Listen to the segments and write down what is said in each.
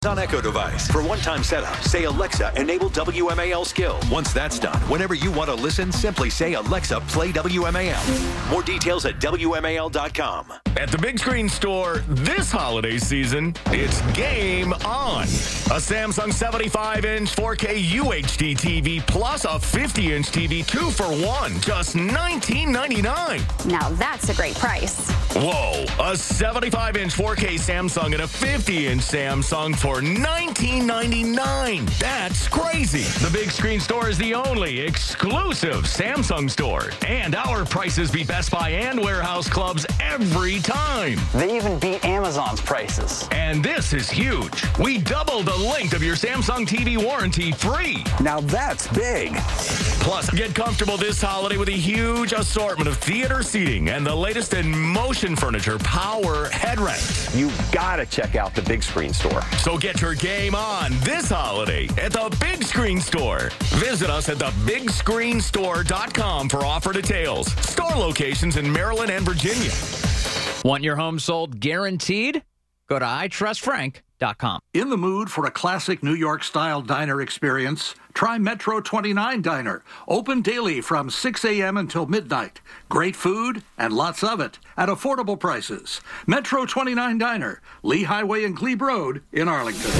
On Echo device. For one-time setup, say Alexa, enable WMAL skill. Once that's done, whenever you want to listen, simply say Alexa, play WMAL. More details at WMAL.com. At the Big Screen Store this holiday season, it's game on. A Samsung 75-inch 4K UHD TV plus a 50-inch TV 2-for-1, just $19.99. Now that's a great price. Whoa, a 75-inch 4K Samsung and a 50-inch Samsung for $19.99. That's crazy. The Big Screen Store is the only exclusive Samsung store. And our prices beat Best Buy and warehouse clubs every time. They even beat Amazon's prices. And this is huge. We doubled the length of your Samsung TV warranty free. Now that's big. Plus, get comfortable this holiday with a huge assortment of theater seating and the latest in motion furniture power headrests. You gotta check out the Big Screen Store. So get your game on this holiday at the Big Screen Store. Visit us at thebigscreenstore.com for offer details. Store locations in Maryland and Virginia. Want your home sold guaranteed? Go to itrustfrank.com. In the mood for a classic New York-style diner experience? Try Metro 29 Diner. Open daily from 6 a.m. until midnight. Great food and lots of it at affordable prices. Metro 29 Diner, Lee Highway and Glebe Road in Arlington.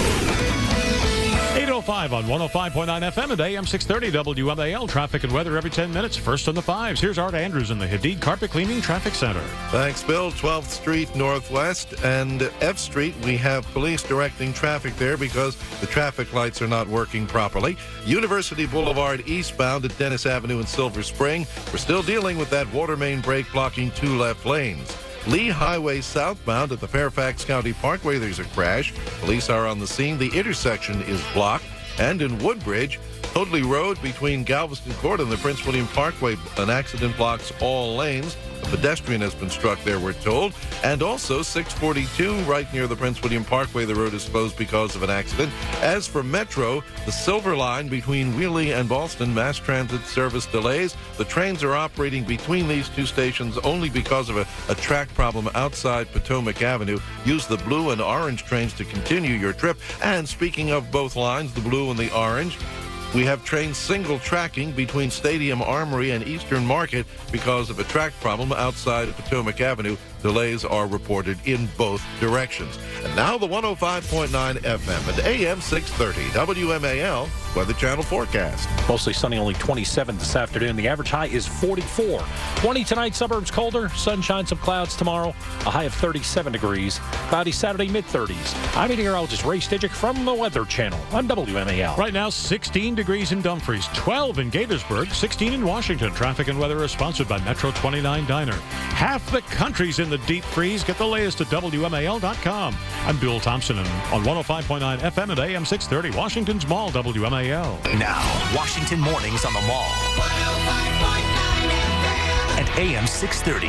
8:05 on 105.9 FM and AM 630 WMAL. Traffic and weather every 10 minutes. First on the fives. Here's Art Andrews in the Hadid Carpet Cleaning Traffic Center. Thanks, Bill. 12th Street Northwest and F Street. We have police directing traffic there because the traffic lights are not working properly. University Boulevard eastbound at Dennis Avenue in Silver Spring. We're still dealing with that water main break blocking 2 left lanes. Lee Highway southbound at the Fairfax County Parkway, there's a crash. Police are on the scene. The intersection is blocked. And in Woodbridge, Hoadley Road between Galveston Court and the Prince William Parkway, an accident blocks all lanes. A pedestrian has been struck there, we're told. And also 642 right near the Prince William Parkway, the road is closed because of an accident. As for Metro, the Silver Line between Wheelie and Ballston, mass transit service delays. The trains are operating between these two stations only because of a track problem outside Potomac Avenue. Use the blue and orange trains to continue your trip. And speaking of both lines, the blue and the orange, we have trains single tracking between Stadium Armory and Eastern Market because of a track problem outside of Potomac Avenue. Delays are reported in both directions. And now the 105.9 FM and AM 630 WMAL Weather Channel forecast. Mostly sunny, only 27 this afternoon. The average high is 44. 20 tonight, suburbs colder. Sunshine, some clouds tomorrow. A high of 37 degrees. Cloudy Saturday, mid-30s. I'm meteorologist Ray Stidgick from the Weather Channel on WMAL. Right now, 16 degrees in Dumfries, 12 in Gaithersburg, 16 in Washington. Traffic and weather is sponsored by Metro 29 Diner. Half the country's in the deep freeze. Get the latest at WMAL.com. I'm Bill Thompson and on 105.9 FM and AM 630, Washington's Mall, WMAL. Now, Washington Mornings on the Mall. 105.9 FM. And AM 630.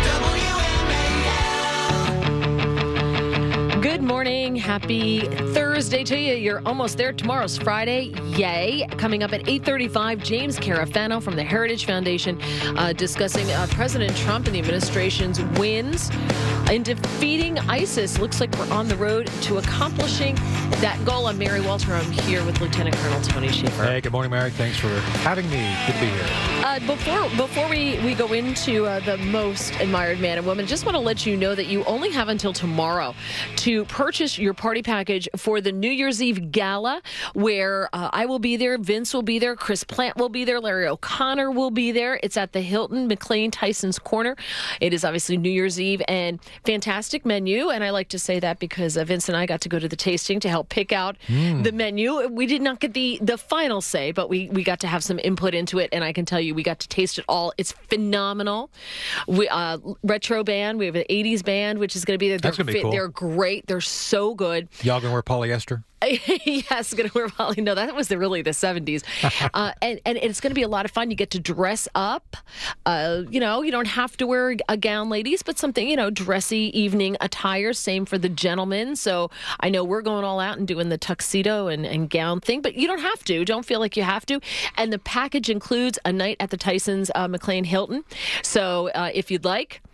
WMAL. Good morning. Happy Thursday to you. You're almost there. Tomorrow's Friday. Yay. Coming up at 8:35, James Carafano from the Heritage Foundation discussing President Trump and the administration's wins in defeating ISIS. Looks like we're on the road to accomplishing that goal. I'm Mary Walter. I'm here with Lieutenant Colonel Tony Schaefer. Hey, good morning, Mary. Thanks for having me. Good to be here. Before we go into the most admired man and woman, just want to let you know that you only have until tomorrow to purchase your party package for the New Year's Eve Gala, where I will be there, Vince will be there, Chris Plant will be there, Larry O'Connor will be there. It's at the Hilton McLean Tyson's Corner. It is obviously New Year's Eve, and fantastic menu, and I like to say that because Vince and I got to go to the tasting to help pick out the menu. We did not get the final say, but we got to have some input into it, and I can tell you we got to taste it all. It's phenomenal. We retro band, we have an 80s band, which is going to be there. That's going to be cool. They're great. They're so good. Y'all going to wear polyester? Yes, going to wear poly. No, that was really the 70s. And it's going to be a lot of fun. You get to dress up. You don't have to wear a gown, ladies, but something, dressy evening attire. Same for the gentlemen. So I know we're going all out and doing the tuxedo and gown thing, but you don't have to. Don't feel like you have to. And the package includes a night at the Tyson's McLean Hilton. So if you'd like,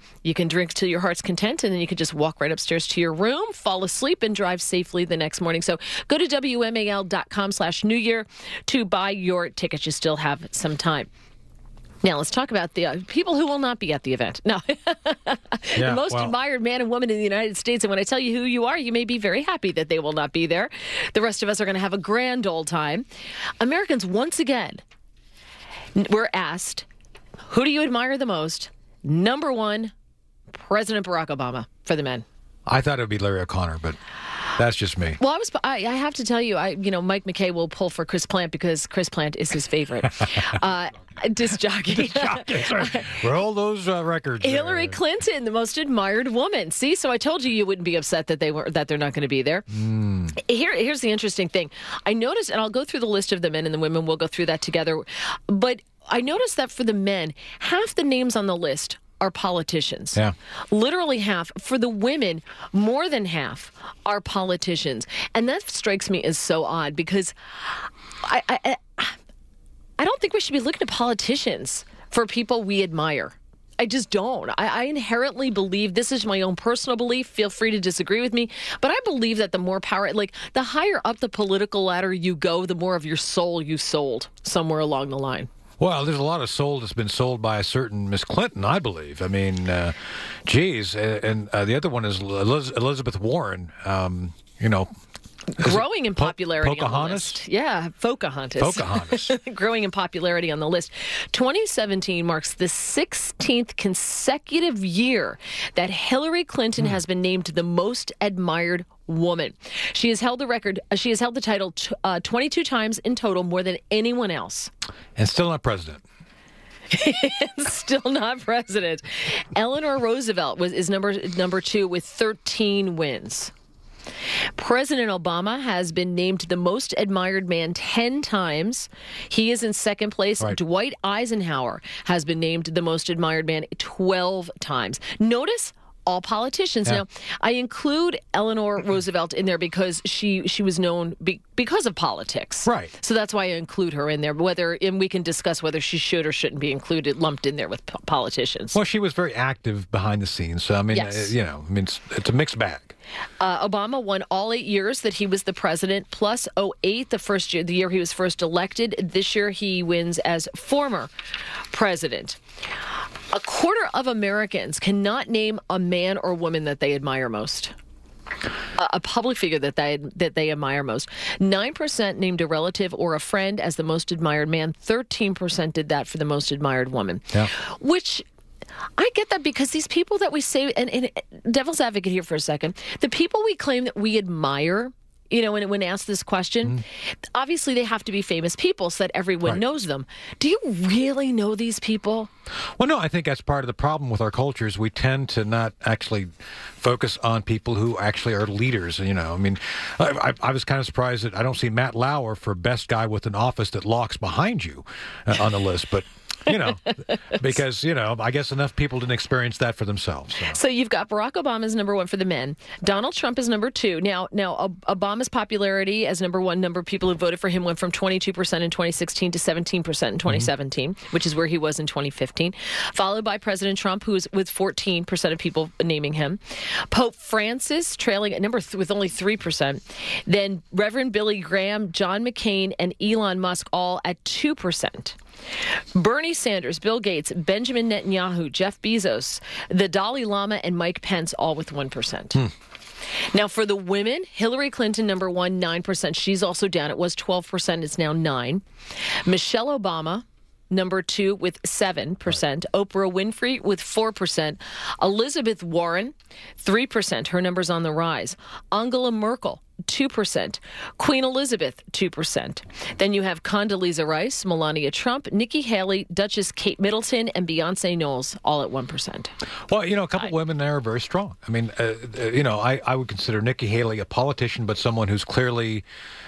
You can drink to your heart's content, and then you can just walk right upstairs to your room, fall asleep, and drive safely the next morning. So go to WMAL.com/New Year to buy your tickets. You still have some time. Now, let's talk about the people who will not be at the event. No, the most admired man and woman in the United States. And when I tell you who you are, you may be very happy that they will not be there. The rest of us are going to have a grand old time. Americans, once again, were asked, who do you admire the most? Number one, President Barack Obama for the men. I thought it would be Larry O'Connor, but that's just me. Well, I have to tell you, Mike McKay will pull for Chris Plant because Chris Plant is his favorite. Disc jockey. Roll those records. Hillary Clinton, the most admired woman. See, so I told you wouldn't be upset that they're not going to be there. Here's the interesting thing. I noticed, and I'll go through the list of the men and the women. We'll go through that together. But I noticed that for the men, half the names on the list are politicians. Yeah. Literally half. For the women, more than half are politicians. And that strikes me as so odd because I don't think we should be looking to politicians for people we admire. I just don't. I inherently believe, this is my own personal belief, feel free to disagree with me, but I believe that the more power, like the higher up the political ladder you go, the more of your soul you sold somewhere along the line. Well, there's a lot of soul that's been sold by a certain Miss Clinton, I believe. I mean, geez. And the other one is Elizabeth Warren, growing in popularity Pocahontas? on the list. Yeah, Pocahontas. Growing in popularity on the list. 2017 marks the 16th consecutive year that Hillary Clinton has been named the most admired woman. She has held the record. She has held the title 22 times in total, more than anyone else. And still not president. Still not president. Eleanor Roosevelt is number two with 13 wins. President Obama has been named the most admired man 10 times. He is in second place. Right. Dwight Eisenhower has been named the most admired man 12 times. Notice all politicians. Yeah. Now, I include Eleanor Roosevelt in there because she was known because of politics. Right. So that's why I include her in there. And we can discuss whether she should or shouldn't be lumped in there with politicians. Well, she was very active behind the scenes. So, I mean, yes. It's a mixed bag. Obama won all 8 years that he was the president, plus 2008, the year he was first elected. This year he wins as former president. A quarter of Americans cannot name a man or woman that they admire most. A public figure that they admire most. 9% named a relative or a friend as the most admired man. 13% did that for the most admired woman. Yeah. Which I get that because these people that we say, and devil's advocate here for a second, the people we claim that we admire, when asked this question, obviously they have to be famous people so that everyone knows them. Do you really know these people? Well, no, I think that's part of the problem with our cultures. We tend to not actually focus on people who actually are leaders. I mean, I was kind of surprised that I don't see Matt Lauer for best guy with an office that locks behind you on the list, but because, I guess enough people didn't experience that for themselves. So you've got Barack Obama as number one for the men. Donald Trump is number two. Now, Obama's popularity as number one, number of people who voted for him went from 22% in 2016 to 17% in 2017, which is where he was in 2015, followed by President Trump, who is with 14% of people naming him. Pope Francis trailing at number with only 3%. Then Reverend Billy Graham, John McCain, and Elon Musk all at 2%. Bernie Sanders, Bill Gates, Benjamin Netanyahu, Jeff Bezos, the Dalai Lama, and Mike Pence all with 1%. Now, for the women, Hillary Clinton, number one, 9%. She's also down. It was 12%. It's now 9%. Michelle Obama, number two, with 7%. Oprah Winfrey with 4%. Elizabeth Warren, 3%. Her number's on the rise. Angela Merkel, 2%. Queen Elizabeth, 2%. Then you have Condoleezza Rice, Melania Trump, Nikki Haley, Duchess Kate Middleton, and Beyonce Knowles, all at 1%. Well, a couple of women there are very strong. I mean, I would consider Nikki Haley a politician, but someone who's clearly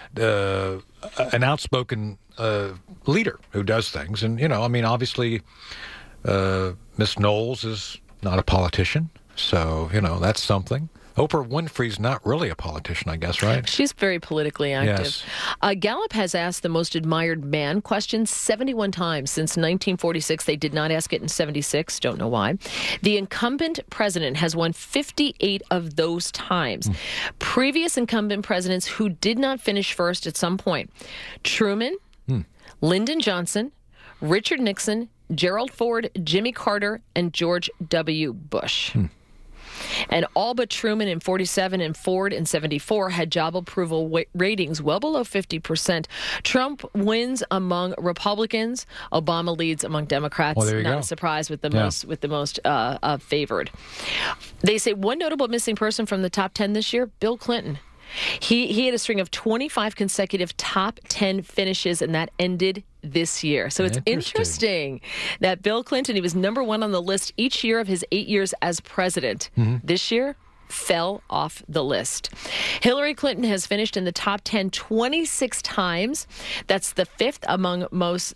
an outspoken leader who does things. And, obviously, Miss Knowles is not a politician. So, that's something. Oprah Winfrey's not really a politician, I guess, right? She's very politically active. Yes. Gallup has asked the most admired man question 71 times since 1946. They did not ask it in 76. Don't know why. The incumbent president has won 58 of those times. Previous incumbent presidents who did not finish first at some point: Truman, Lyndon Johnson, Richard Nixon, Gerald Ford, Jimmy Carter, and George W. Bush. And all but Truman in 47 and Ford in 74 had job approval ratings well below 50%. Trump wins among Republicans. Obama leads among Democrats. Well, there you Not go. a surprise with the most favored. They say one notable missing person from the top 10 this year: Bill Clinton. He had a string of 25 consecutive top 10 finishes, and that ended this year. So it's interesting that Bill Clinton, he was number one on the list each year of his 8 years as president. This year, fell off the list. Hillary Clinton has finished in the top 10 26 times. That's the fifth among most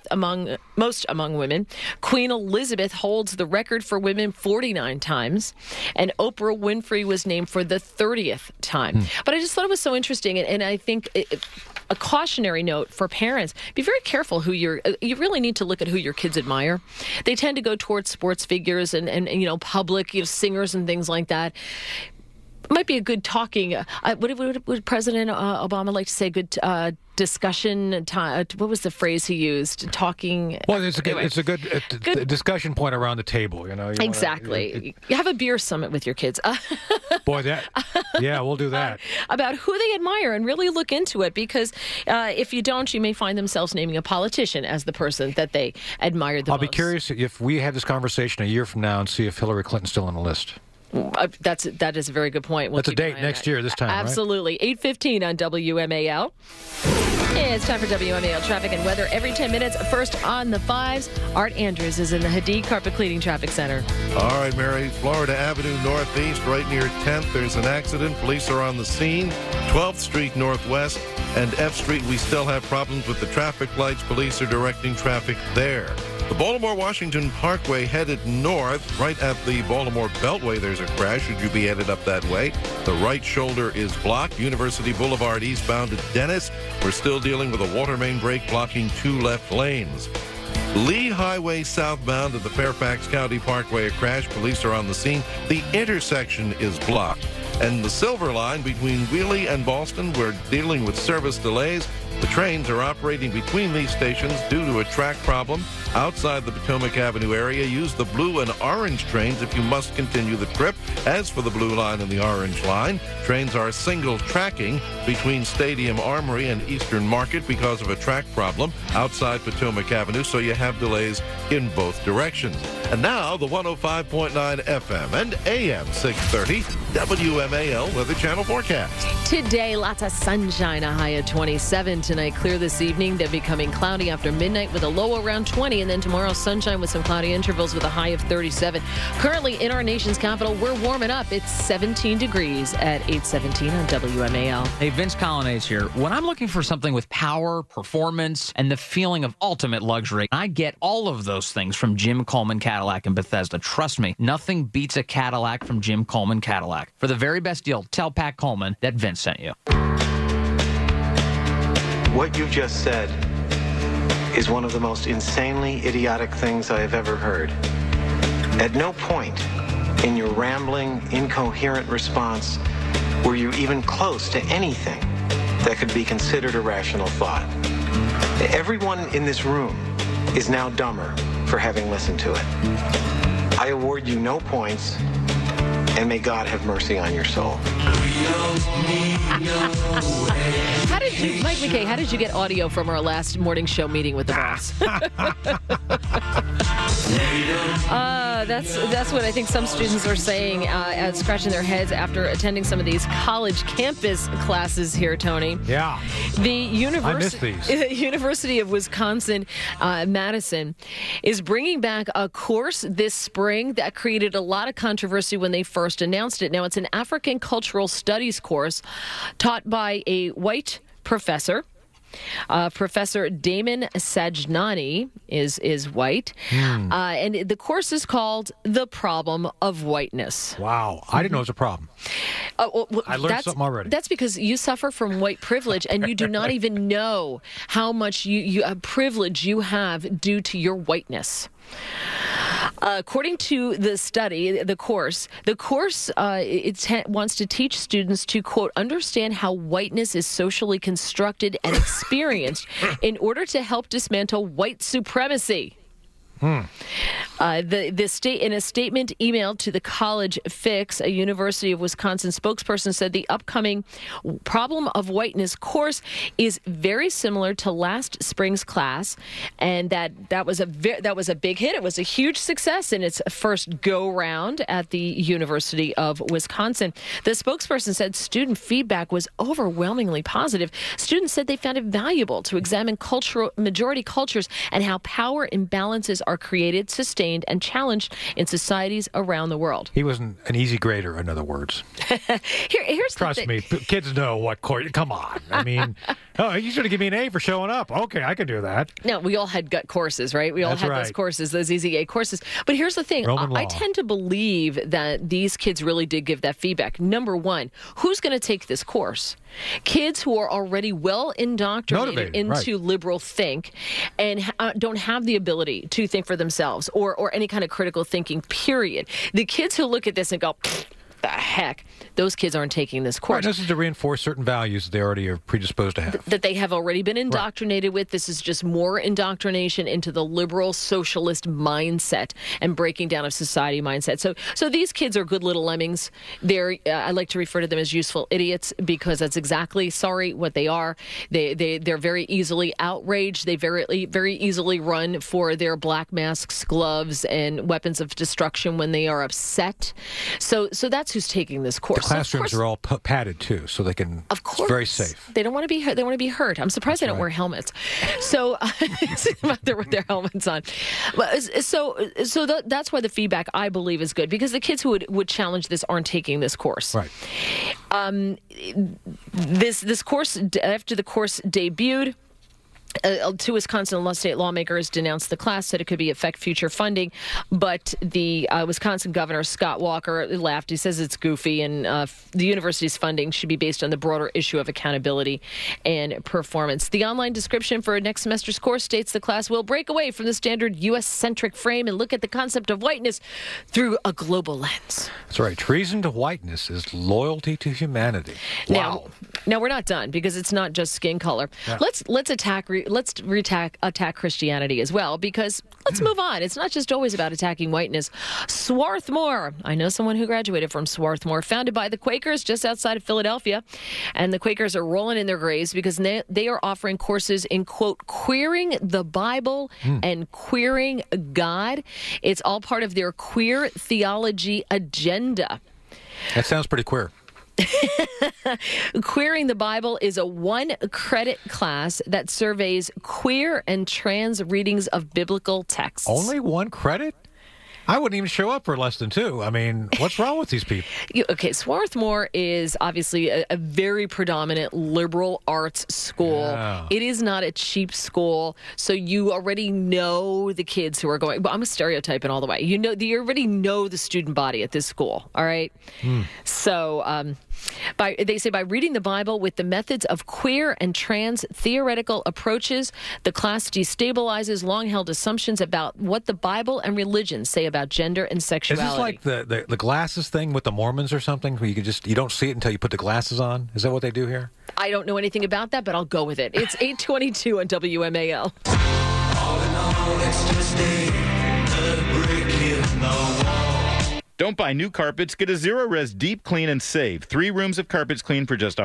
among women. Queen Elizabeth holds the record for women 49 times, and Oprah Winfrey was named for the 30th time. But I just thought it was so interesting, and I think a cautionary note for parents: be very careful who you really need to look at who your kids admire. They tend to go towards sports figures and public singers and things like that. Might be a good talking. What would President Obama like to say? Good discussion time. What was the phrase he used? Talking. Well, it's a good discussion point around the table. Exactly. You have a beer summit with your kids. Boy, we'll do that. About who they admire and really look into it, because if you don't, you may find themselves naming a politician as the person that they admired the most. I'll be curious if we have this conversation a year from now and see if Hillary Clinton's still on the list. That is a very good point. That's a date next year this time, Absolutely. Right? 8:15 on WMAL. It's time for WMAL traffic and weather every 10 minutes. First on the 5s, Art Andrews is in the Hadid Carpet Cleaning Traffic Center. All right, Mary. Florida Avenue Northeast, right near 10th. There's an accident. Police are on the scene. 12th Street Northwest and F Street. We still have problems with the traffic lights. Police are directing traffic there. The Baltimore-Washington Parkway headed north. Right at the Baltimore Beltway, there's a crash. Should you be headed up that way? The right shoulder is blocked. University Boulevard eastbound at Dennis. We're still dealing with a water main break blocking 2 left lanes. Lee Highway southbound at the Fairfax County Parkway, a crash. Police are on the scene. The intersection is blocked. And the Silver Line between Wheelie and Boston, we're dealing with service delays. The trains are operating between these stations due to a track problem. Outside the Potomac Avenue area, use the blue and orange trains if you must continue the trip. As for the blue line and the orange line, trains are single tracking between Stadium Armory and Eastern Market because of a track problem outside Potomac Avenue, so you have delays in both directions. And now, the 105.9 FM and AM 630 WMAL Weather Channel forecast. Today, lots of sunshine, a high of 27. Tonight, clear this evening, then becoming cloudy after midnight with a low around 20. And then tomorrow, sunshine with some cloudy intervals with a high of 37. Currently in our nation's capital, we're warming up. It's 17 degrees at 8:17 on WMAL. Hey, Vince Colonnades here. When I'm looking for something with power, performance, and the feeling of ultimate luxury, I get all of those things from Jim Coleman Cadillac in Bethesda. Trust me, nothing beats a Cadillac from Jim Coleman Cadillac. For the very best deal, tell Pat Coleman that Vince sent you. What you just said is one of the most insanely idiotic things I have ever heard. At no point in your rambling, incoherent response were you even close to anything that could be considered a rational thought. Everyone in this room is now dumber for having listened to it. I award you no points, and may God have mercy on your soul. Mike McKay, how did you get audio from our last morning show meeting with the boss? That's what I think some students are saying, scratching their heads after attending some of these college campus classes here, Tony. Yeah. I miss these. The University of Wisconsin, Madison, is bringing back a course this spring that created a lot of controversy when they first announced it. Now, it's an African Cultural Studies course taught by a white professor. Professor Damon Sajnani is white. And the course is called The Problem of Whiteness. Wow. I didn't know it was a problem. I learned something already. That's because you suffer from white privilege, and you do not even know how much privilege you have due to your whiteness. According to the study, the course wants to teach students to, quote, understand how whiteness is socially constructed and experienced in order to help dismantle white supremacy. The state, in a statement emailed to the College Fix, a University of Wisconsin spokesperson, said the upcoming Problem of Whiteness course is very similar to last spring's class, and that was a big hit. It was a huge success in its first go round at the University of Wisconsin. The spokesperson said student feedback was overwhelmingly positive. Students said they found it valuable to examine majority cultures and how power imbalances are created, sustained, and challenged in societies around the world. He wasn't an easy grader, in other words. Here's Trust me, kids know what course. Come on. I mean, you should have given me an A for showing up. Okay, I can do that. No, we all had gut courses, right? We all had those courses, those easy A courses. But here's the thing. I tend to believe that these kids really did give that feedback. Number one, who's going to take this course? Kids who are already well indoctrinated into liberal think and don't have the ability to think for themselves or any kind of critical thinking, period. The kids who look at this and go, the heck, those kids aren't taking this course. Right, this is to reinforce certain values they already are predisposed to have. That they have already been indoctrinated with. This is just more indoctrination into the liberal socialist mindset and breaking down of society mindset. So these kids are good little lemmings. I like to refer to them as useful idiots because that's exactly, what they are. They're very easily outraged. They very easily run for their black masks, gloves, and weapons of destruction when they are upset. So that's who's taking this course. The classrooms are all padded too, so they can. Of course, it's very safe. They don't want to be hurt. They want to be hurt. I'm surprised they don't wear helmets. So they're with their helmets on. So that's why the feedback I believe is good, because the kids who would challenge this aren't taking this course. Right. This course, after the course debuted, two Wisconsin state lawmakers denounced the class, said it could affect future funding, but the Wisconsin Governor Scott Walker laughed. He says it's goofy, and the university's funding should be based on the broader issue of accountability and performance. The online description for next semester's course states the class will break away from the standard U.S.-centric frame and look at the concept of whiteness through a global lens. That's right. Treason to whiteness is loyalty to humanity. Wow. Now we're not done, because it's not just skin color. Yeah. Let's attack Christianity as well, because let's move on. It's not just always about attacking whiteness. Swarthmore, I know someone who graduated from Swarthmore, founded by the Quakers just outside of Philadelphia, and the Quakers are rolling in their graves because they are offering courses in, quote, queering the Bible and queering God. It's all part of their queer theology agenda. That sounds pretty queer. Queering the Bible is a 1-credit class that surveys queer and trans readings of biblical texts. Only 1 credit? I wouldn't even show up for less than 2. I mean, what's wrong with these people? Okay, Swarthmore is obviously a very predominant liberal arts school. Yeah. It is not a cheap school, so you already know the kids who are going. Well, I'm a stereotyping all the way. You already know the student body at this school. All right, so. They say by reading the Bible with the methods of queer and trans theoretical approaches, the class destabilizes long-held assumptions about what the Bible and religion say about gender and sexuality. Is this like the glasses thing with the Mormons or something, where you don't see it until you put the glasses on? Is that what they do here? I don't know anything about that, but I'll go with it. It's 8:22 on WMAL. All in all, it's just a brick in the wall. Don't buy new carpets. Get a Zero-Res Deep Clean and save. 3 rooms of carpets clean for just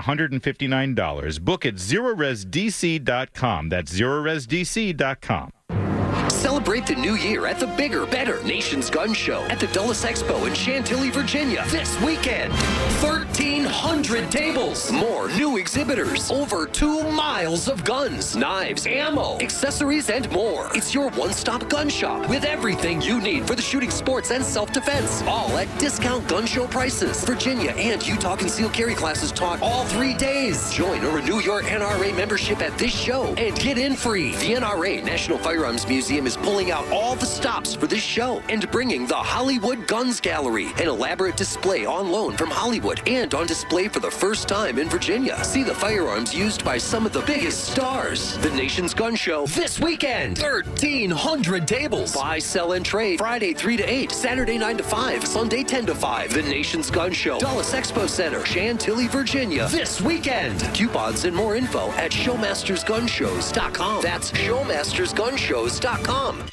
$159. Book at ZeroResDC.com. That's ZeroResDC.com. Celebrate the new year at the bigger, better Nation's Gun Show at the Dulles Expo in Chantilly, Virginia this weekend. 1,300 tables, more new exhibitors, over 2 miles of guns, knives, ammo, accessories, and more. It's your one-stop gun shop with everything you need for the shooting sports and self-defense, all at discount gun show prices. Virginia and Utah concealed carry classes taught all 3 days. Join or renew your NRA membership at this show and get in free. The NRA National Firearms Museum is pulling out all the stops for this show and bringing the Hollywood Guns Gallery, an elaborate display on loan from Hollywood and on display for the first time in Virginia. See the firearms used by some of the biggest stars. The Nation's Gun Show this weekend. 1,300 tables. Buy, sell, and trade. Friday 3 to 8, Saturday 9 to 5, Sunday 10 to 5. The Nation's Gun Show, Dulles Expo Center, Chantilly, Virginia, this weekend. Coupons and more info at showmastersgunshows.com. That's showmastersgunshows.com.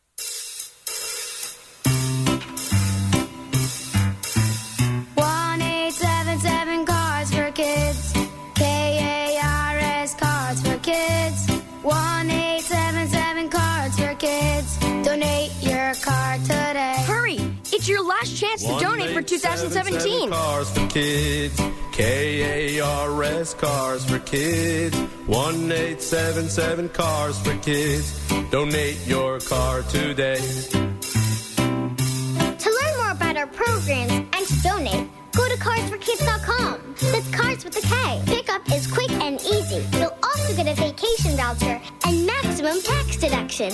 Cars for Kids. KARS Cards for Kids. 1-877 Cards for Kids. Donate your card today. Hurry! It's your last chance to donate for 2017. Cars for Kids. KARS Cars for Kids. 1-877 Cars for Kids. Donate your card today. To learn more about our programs and to donate, go to carsforkids.com. That's Cars with a K. Pickup is quick and easy. You'll also get a vacation voucher and maximum tax deduction.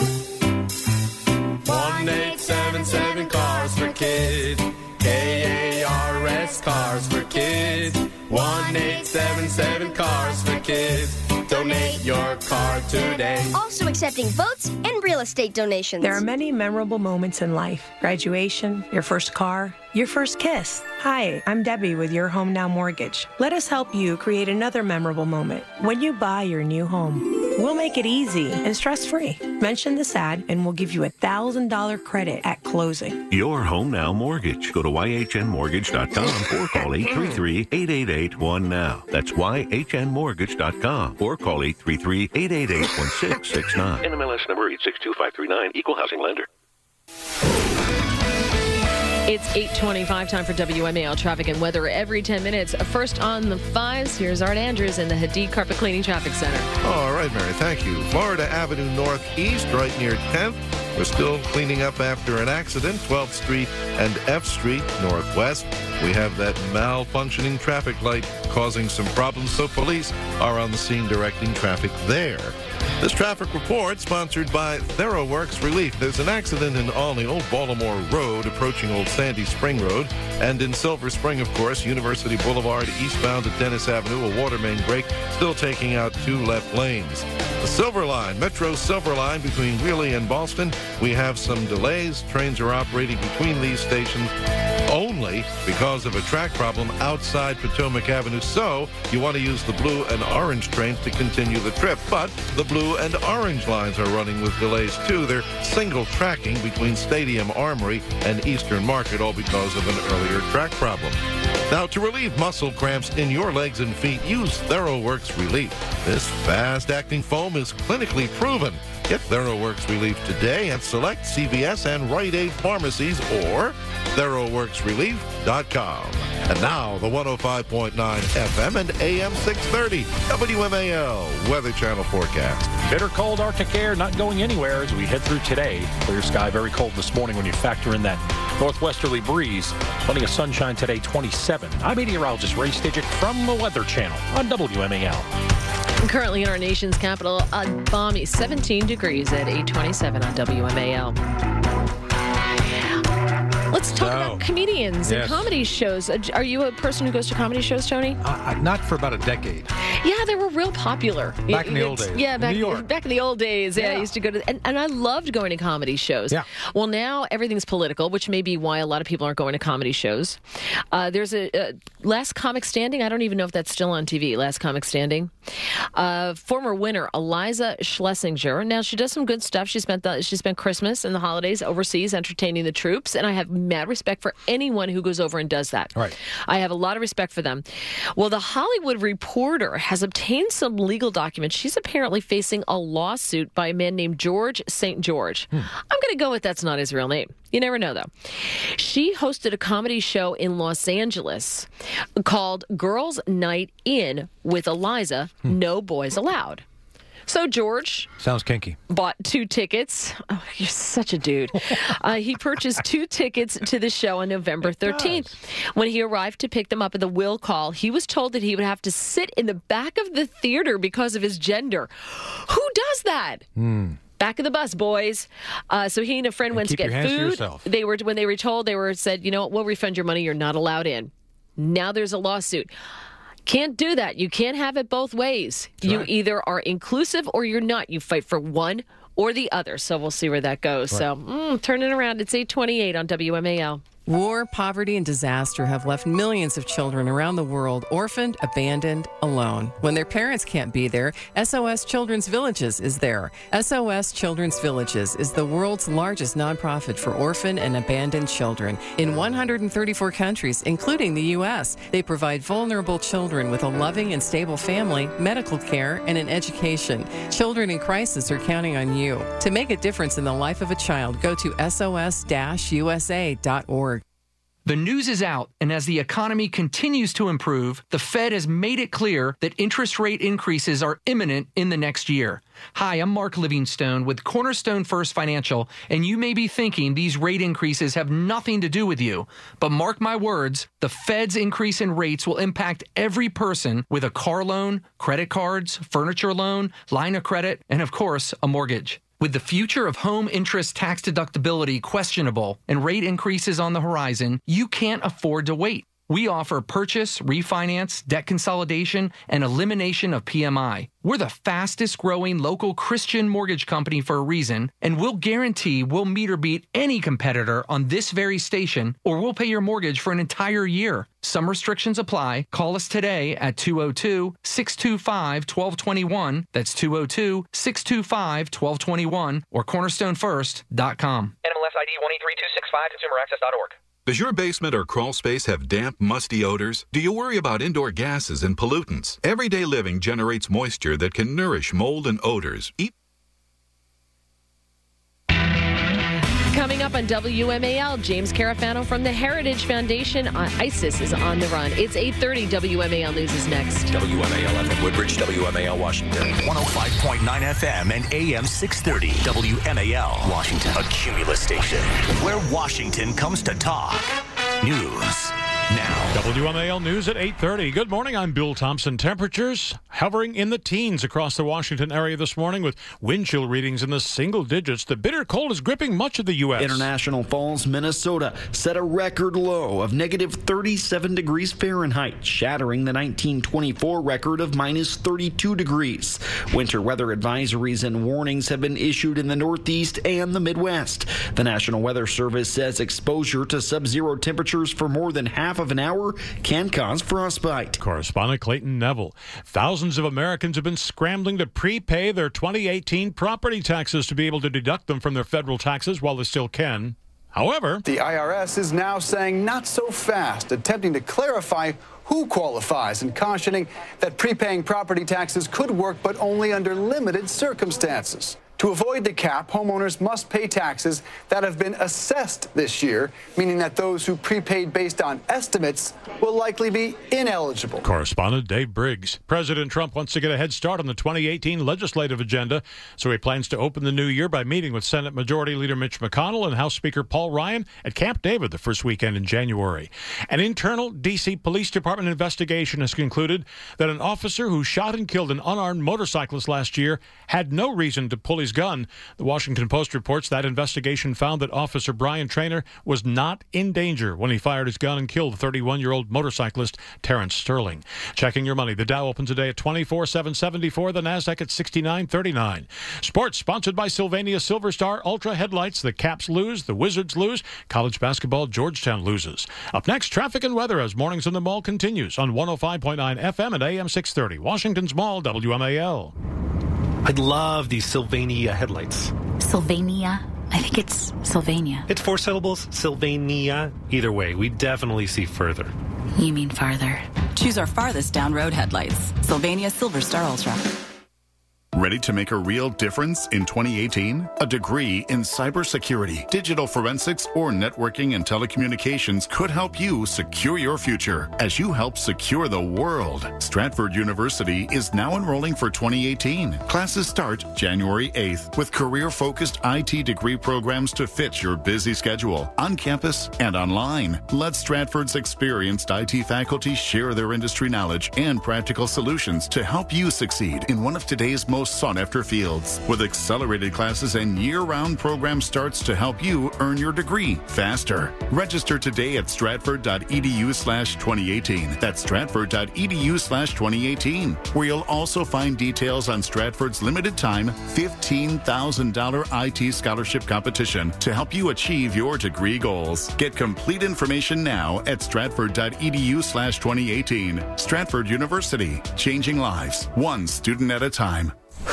1-877 Cars for Kids. KARS Cars for Kids. 1-877 Cars for Kids. Donate your card today. Also accepting votes and real estate donations. There are many memorable moments in life. Graduation, your first car, your first kiss. Hi, I'm Debbie with Your Home Now Mortgage. Let us help you create another memorable moment when you buy your new home. We'll make it easy and stress-free. Mention this ad and we'll give you $1,000 credit at closing. Your Home Now Mortgage. Go to yhnmortgage.com or call 833-888-1NOW. That's yhnmortgage.com or call 833-888-1669. NMLS number 862539, Equal Housing Lender. It's 8:25, time for WMAL traffic and weather every 10 minutes. First on the 5s, here's Art Andrews in the Hadid Carpet Cleaning Traffic Center. All right, Mary, thank you. Florida Avenue Northeast, right near 10th. We're still cleaning up after an accident, 12th Street and F Street Northwest. We have that malfunctioning traffic light causing some problems, so police are on the scene directing traffic there. This traffic report sponsored by TheraWorks Relief. There's an accident in Olney, Old Baltimore Road, approaching Old Sandy Spring Road. And in Silver Spring, of course, University Boulevard, eastbound at Dennis Avenue, a water main break, still taking out 2 left lanes. The Silver Line, Metro Silver Line between Greeley and Ballston. We have some delays. Trains are operating between these stations only because of a track problem outside Potomac Avenue. So you want to use the blue and orange trains to continue the trip. But the blue and orange lines are running with delays too. They're single tracking between Stadium Armory and Eastern Market, all because of an earlier track problem. Now, to relieve muscle cramps in your legs and feet, use TheraWorks Relief. This fast-acting foam is clinically proven. Get TheraWorks Relief today at select CVS and Rite Aid pharmacies or TheraWorksRelief.com. And now, the 105.9 FM and AM 630 WMAL Weather Channel forecast. Bitter cold Arctic air not going anywhere as we head through today. Clear sky, very cold this morning when you factor in that northwesterly breeze. Plenty of sunshine today, 27. I'm meteorologist Ray Stidgick from the Weather Channel on WMAL. Currently in our nation's capital, a balmy 17 degrees at 8:27 on WMAL. Let's talk about comedians and comedy shows. Are you a person who goes to comedy shows, Tony? Not for about a decade. Yeah, they were real popular. Back in the old days. Yeah, back New York. in the old days. Yeah, I used to go to, and I loved going to comedy shows. Yeah. Well, now everything's political, which may be why a lot of people aren't going to comedy shows. There's a Last Comic Standing. I don't even know if that's still on TV. Last Comic Standing. Former winner Eliza Schlesinger. Now she does some good stuff. She spent Christmas and the holidays overseas entertaining the troops, and I have mad respect for anyone who goes over and does that. Right. I have a lot of respect for them. Well, the Hollywood Reporter has has obtained some legal documents. She's apparently facing a lawsuit by a man named George St. George. I'm going to go with that's not his real name. You never know, though. She hosted a comedy show in Los Angeles called Girls Night In with Eliza, No Boys Allowed. So George... Sounds kinky. ...bought 2 tickets. Oh, you're such a dude. He purchased 2 tickets to the show on November 13th. When he arrived to pick them up at the will call, he was told that he would have to sit in the back of the theater because of his gender. Who does that? Back of the bus, boys. So he and a friend went to get food. When they were told, they were said, you know what, we'll refund your money. You're not allowed in. Now there's a lawsuit. Can't do that. You can't have it both ways. You either are inclusive or you're not. You fight for one or the other. So we'll see where that goes. So turning around. It's 8:28 on WMAL. War, poverty, and disaster have left millions of children around the world orphaned, abandoned, alone. When their parents can't be there, SOS Children's Villages is there. SOS Children's Villages is the world's largest nonprofit for orphan and abandoned children in 134 countries, including the U.S. They provide vulnerable children with a loving and stable family, medical care, and an education. Children in crisis are counting on you. To make a difference in the life of a child, go to sos-usa.org. The news is out, and as the economy continues to improve, the Fed has made it clear that interest rate increases are imminent in the next year. Hi, I'm Mark Livingstone with Cornerstone First Financial, and you may be thinking these rate increases have nothing to do with you. But mark my words, the Fed's increase in rates will impact every person with a car loan, credit cards, furniture loan, line of credit, and of course, a mortgage. With the future of home interest tax deductibility questionable and rate increases on the horizon, you can't afford to wait. We offer purchase, refinance, debt consolidation, and elimination of PMI. We're the fastest growing local Christian mortgage company for a reason, and we'll guarantee we'll meet or beat any competitor on this very station, or we'll pay your mortgage for an entire year. Some restrictions apply. Call us today at 202-625-1221. That's 202-625-1221 or cornerstonefirst.com. NMLS ID 183265, consumeraccess.org. Does your basement or crawl space have damp, musty odors? Do you worry about indoor gases and pollutants? Everyday living generates moisture that can nourish mold and odors. Coming up on WMAL, James Carafano from the Heritage Foundation. ISIS is on the run. It's 8:30. WMAL News is next. WMAL FM Woodbridge, WMAL Washington. 105.9 FM and AM 630. WMAL Washington. A Cumulus station where Washington comes to talk. News now. WMAL News at 8:30. Good morning. I'm Bill Thompson. Temperatures hovering in the teens across the Washington area this morning with wind chill readings in the single digits. The bitter cold is gripping much of the U.S. International Falls, Minnesota set a record low of negative 37 degrees Fahrenheit, shattering the 1924 record of minus 32 degrees. Winter weather advisories and warnings have been issued in the Northeast and the Midwest. The National Weather Service says exposure to sub-zero temperatures for more than half of an hour can cause frostbite. Correspondent Clayton Neville. Thousands of Americans have been scrambling to prepay their 2018 property taxes to be able to deduct them from their federal taxes while they still can. However, the IRS is now saying not so fast, attempting to clarify who qualifies and cautioning that prepaying property taxes could work, but only under limited circumstances. To avoid the cap, homeowners must pay taxes that have been assessed this year, meaning that those who prepaid based on estimates will likely be ineligible. Correspondent Dave Briggs. President Trump wants to get a head start on the 2018 legislative agenda, so he plans to open the new year by meeting with Senate Majority Leader Mitch McConnell and House Speaker Paul Ryan at Camp David the first weekend in January. An internal D.C. Police Department investigation has concluded that an officer who shot and killed an unarmed motorcyclist last year had no reason to pull his gun. The Washington Post reports that investigation found that Officer Brian Traynor was not in danger when he fired his gun and killed the 31-year-old motorcyclist Terrence Sterling. Checking your money. The Dow opens today at 24,774. The Nasdaq at 69.39. Sports sponsored by Sylvania Silver Star Ultra Headlights. The Caps lose. The Wizards lose. College basketball, Georgetown loses. Up next, traffic and weather as Mornings in the Mall continues on 105.9 FM and AM 630. Washington's Mall, WMAL. I'd love these Sylvania headlights. Sylvania? I think it's Sylvania. It's 4 syllables, Sylvania. Either way, we definitely see further. You mean farther. Choose our farthest down road headlights. Sylvania Silver Star Ultra. Ready to make a real difference in 2018? A degree in cybersecurity, digital forensics, or networking and telecommunications could help you secure your future as you help secure the world. Stratford University is now enrolling for 2018. Classes start January 8th with career-focused IT degree programs to fit your busy schedule, on campus and online. Let Stratford's experienced IT faculty share their industry knowledge and practical solutions to help you succeed in one of today's most sought-after fields. With accelerated classes and year-round program starts to help you earn your degree faster. Register today at stratford.edu/2018. That's stratford.edu/2018, where you'll also find details on Stratford's limited-time $15,000 IT scholarship competition to help you achieve your degree goals. Get complete information now at stratford.edu/2018. Stratford University, changing lives, one student at a time.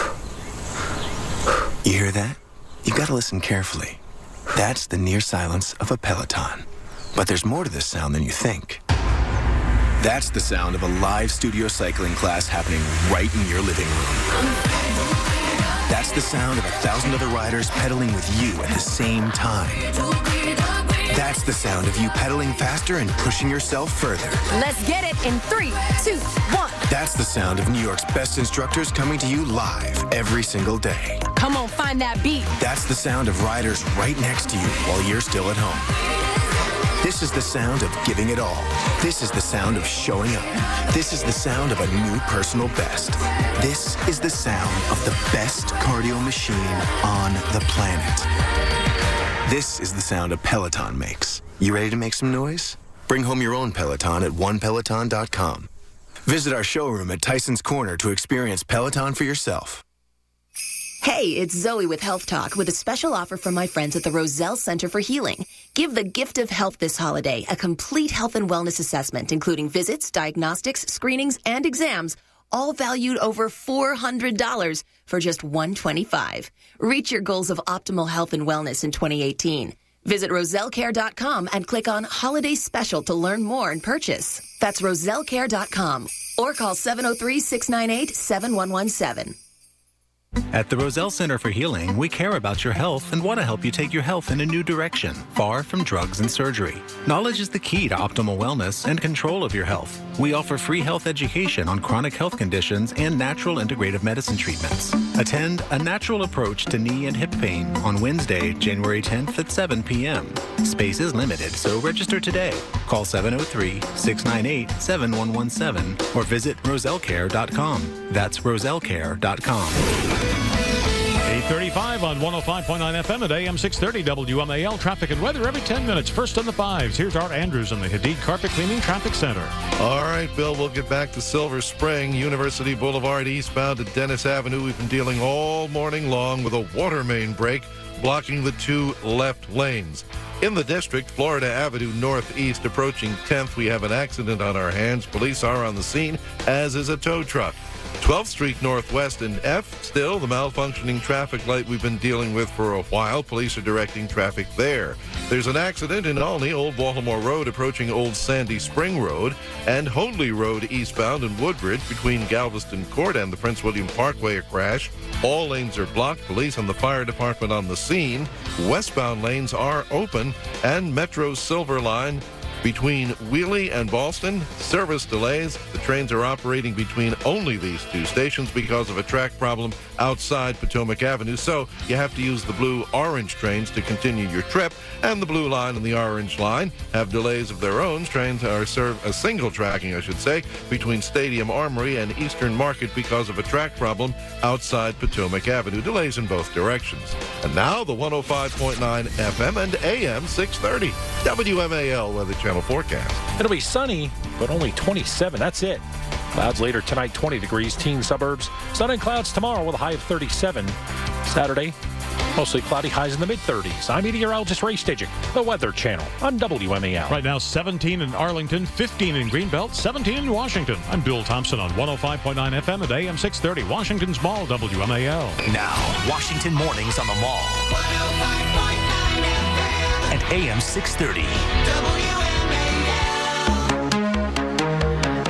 You hear that? You gotta listen carefully. That's the near silence of a Peloton. But there's more to this sound than you think. That's the sound of a live studio cycling class happening right in your living room. That's the sound of 1,000 other riders pedaling with you at the same time. That's the sound of you pedaling faster and pushing yourself further. Let's get it in 3, 2, 1. That's the sound of New York's best instructors coming to you live every single day. Come on, find that beat. That's the sound of riders right next to you while you're still at home. This is the sound of giving it all. This is the sound of showing up. This is the sound of a new personal best. This is the sound of the best cardio machine on the planet. This is the sound a Peloton makes. You ready to make some noise? Bring home your own Peloton at onepeloton.com. Visit our showroom at Tyson's Corner to experience Peloton for yourself. Hey, it's Zoe with Health Talk with a special offer from my friends at the Roselle Center for Healing. Give the gift of health this holiday, a complete health and wellness assessment, including visits, diagnostics, screenings, and exams, all valued over $400 for just $125. Reach your goals of optimal health and wellness in 2018. Visit RoselleCare.com and click on Holiday Special to learn more and purchase. That's RoselleCare.com or call 703-698-7117. At the Roselle Center for Healing, we care about your health and want to help you take your health in a new direction, far from drugs and surgery. Knowledge is the key to optimal wellness and control of your health. We offer free health education on chronic health conditions and natural integrative medicine treatments. Attend A Natural Approach to Knee and Hip Pain on Wednesday, January 10th at 7 p.m. Space is limited, so register today. Call 703-698-7117 or visit rosellecare.com. That's rosellecare.com. 8:35 on 105.9 FM at AM 630 WMAL. Traffic and weather every 10 minutes. First on the fives. Here's Art Andrews in the Hadid Carpet Cleaning Traffic Center. All right, Bill, we'll get back to Silver Spring, University Boulevard eastbound at Dennis Avenue. We've been dealing all morning long with a water main break blocking the two left lanes. In the district, Florida Avenue Northeast approaching 10th, we have an accident on our hands. Police are on the scene, as is a tow truck. 12th Street Northwest and F, still the malfunctioning traffic light we've been dealing with for a while. Police are directing traffic there. There's an accident in Olney, Old Baltimore Road approaching Old Sandy Spring Road, and Hoadley Road eastbound in Woodbridge between Galveston Court and the Prince William Parkway, a crash. All lanes are blocked. Police and the fire department on the scene. Westbound lanes are open, and Metro's Silver Line between Wheelie and Ballston, service delays. The trains are operating between only these two stations because of a track problem outside Potomac Avenue. So you have to use the blue-orange trains to continue your trip. And the blue line and the orange line have delays of their own. Trains are serve a single tracking, between Stadium Armory and Eastern Market because of a track problem outside Potomac Avenue. Delays in both directions. And now the 105.9 FM and AM 630 WMAL Weather Channel forecast. It'll be sunny, but only 27. That's it. Clouds later tonight, 20 degrees. Teen suburbs. Sun and clouds tomorrow with a high of 37. Saturday, mostly cloudy, highs in the mid-30s. I'm meteorologist Ray Stidgick, the Weather Channel on WMAL. Right now, 17 in Arlington, 15 in Greenbelt, 17 in Washington. I'm Bill Thompson on 105.9 FM at AM 630, Washington's Mall, WMAL. Now, Washington mornings on the Mall. 105.9 FM. At AM 630.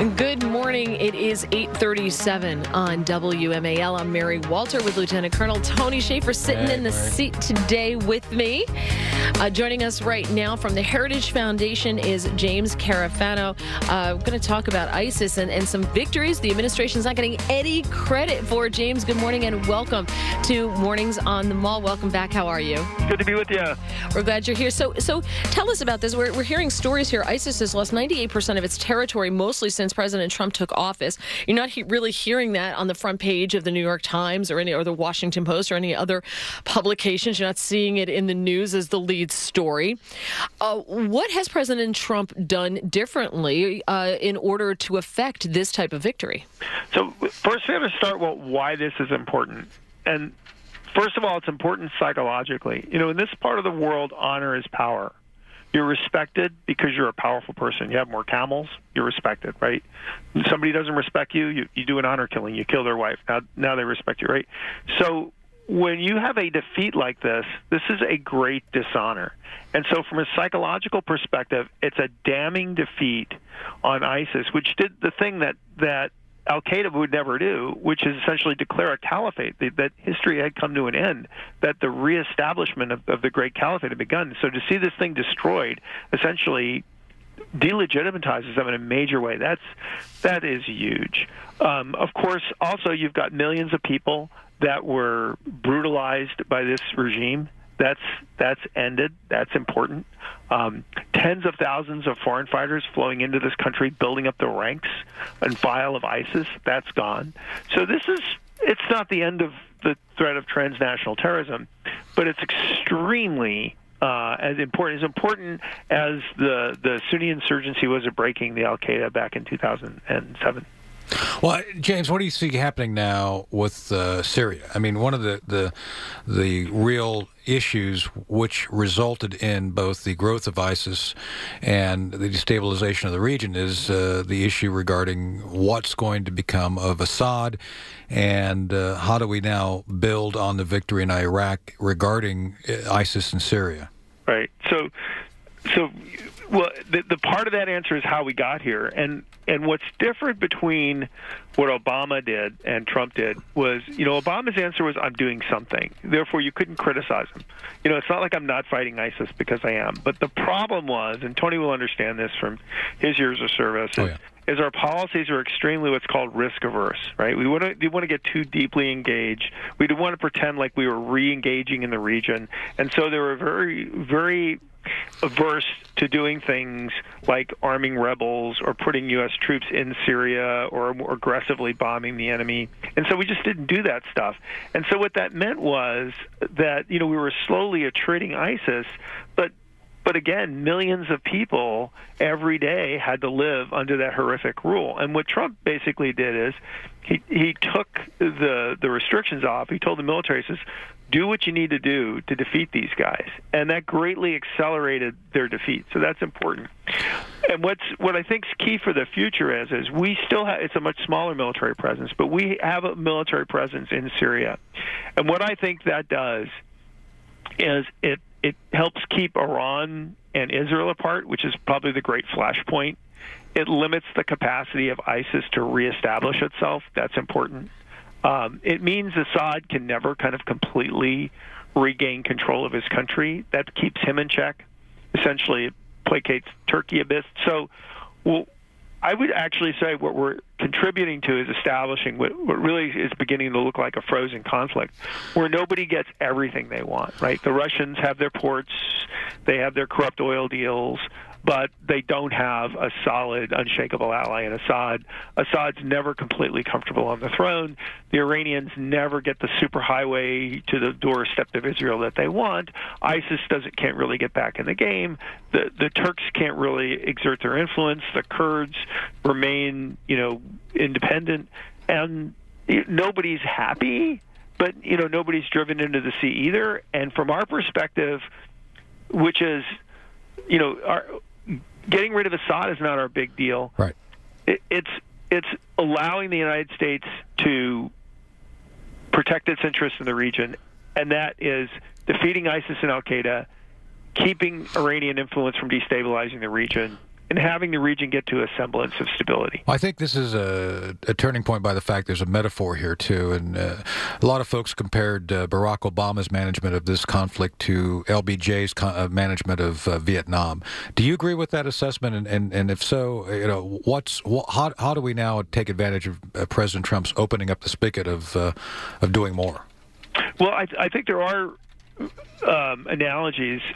Good morning. It is 8:37 on WMAL. I'm Mary Walter with Lieutenant Colonel Tony Schaefer sitting in the seat today with me. Joining us right now from the Heritage Foundation is James Carafano. We're going to talk about ISIS and some victories the administration's not getting any credit for. James, good morning and welcome to Mornings on the Mall. Welcome back. How are you? Good to be with you. We're glad you're here. So tell us about this. We're hearing stories here. ISIS has lost 98% of its territory, mostly since President Trump took office. You're not really hearing that on the front page of the New York Times or the Washington Post or any other publications. You're not seeing it in the news as the lead story. What has President Trump done differently in order to affect this type of victory? So first we have to start with why this is important. And first of all, it's important psychologically. In this part of the world, honor is power. You're respected because you're a powerful person. You have more camels, you're respected, right? When somebody doesn't respect you, you do an honor killing. You kill their wife. Now they respect you, right? So when you have a defeat like this is a great dishonor. And so from a psychological perspective, it's a damning defeat on ISIS, which did the thing that Al-Qaeda would never do, which is essentially declare a caliphate, that history had come to an end, that the reestablishment of the great caliphate had begun. So to see this thing destroyed essentially delegitimizes them in a major way. That is huge. Of course, also you've got millions of people that were brutalized by this regime. That's ended. That's important. Tens of thousands of foreign fighters flowing into this country, building up the ranks and file of ISIS. That's gone. So it's not the end of the threat of transnational terrorism, but it's extremely as important as the Sunni insurgency was at breaking the Al-Qaeda back in 2007. Well, James, what do you see happening now with Syria? I mean, one of the real issues which resulted in both the growth of ISIS and the destabilization of the region is the issue regarding what's going to become of Assad and how do we now build on the victory in Iraq regarding ISIS in Syria? Right. So well, the part of that answer is how we got here. And what's different between what Obama did and Trump did was, Obama's answer was, I'm doing something. Therefore, you couldn't criticize him. It's not like I'm not fighting ISIS because I am. But the problem was, and Tony will understand this from his years of service, is our policies are extremely what's called risk averse, right? We want to get too deeply engaged. We didn't want to pretend like we were re-engaging in the region. And so they were very, very averse to doing things like arming rebels or putting U.S. troops in Syria or more aggressively bombing the enemy. And so we just didn't do that stuff. And so what that meant was that, we were slowly attriting ISIS, but again, millions of people every day had to live under that horrific rule. And what Trump basically did is he took the restrictions off. He told the military, he says, do what you need to do to defeat these guys. And that greatly accelerated their defeat. So that's important. And what I think is key for the future is we still have, it's a much smaller military presence, but we have a military presence in Syria. And what I think that does is it helps keep Iran and Israel apart, which is probably the great flashpoint. It limits the capacity of ISIS to reestablish itself. That's important. It means Assad can never kind of completely regain control of his country. That keeps him in check. Essentially, it placates Turkey a bit. So, I would actually say what we're contributing to is establishing what really is beginning to look like a frozen conflict where nobody gets everything they want, right? The Russians have their ports, they have their corrupt oil deals, but they don't have a solid, unshakable ally in Assad. Assad's never completely comfortable on the throne. The Iranians never get the superhighway to the doorstep of Israel that they want. ISIS can't really get back in the game. The Turks can't really exert their influence. The Kurds remain, independent, and nobody's happy. But nobody's driven into the sea either. And from our perspective, which is, getting rid of Assad is not our big deal. Right. It's allowing the United States to protect its interests in the region, and that is defeating ISIS and Al-Qaeda, keeping Iranian influence from destabilizing the region, and having the region get to a semblance of stability. I think this is a turning point by the fact there's a metaphor here, too. And a lot of folks compared Barack Obama's management of this conflict to LBJ's management of Vietnam. Do you agree with that assessment? And if so, how do we now take advantage of President Trump's opening up the spigot of doing more? Well, I think there are analogies.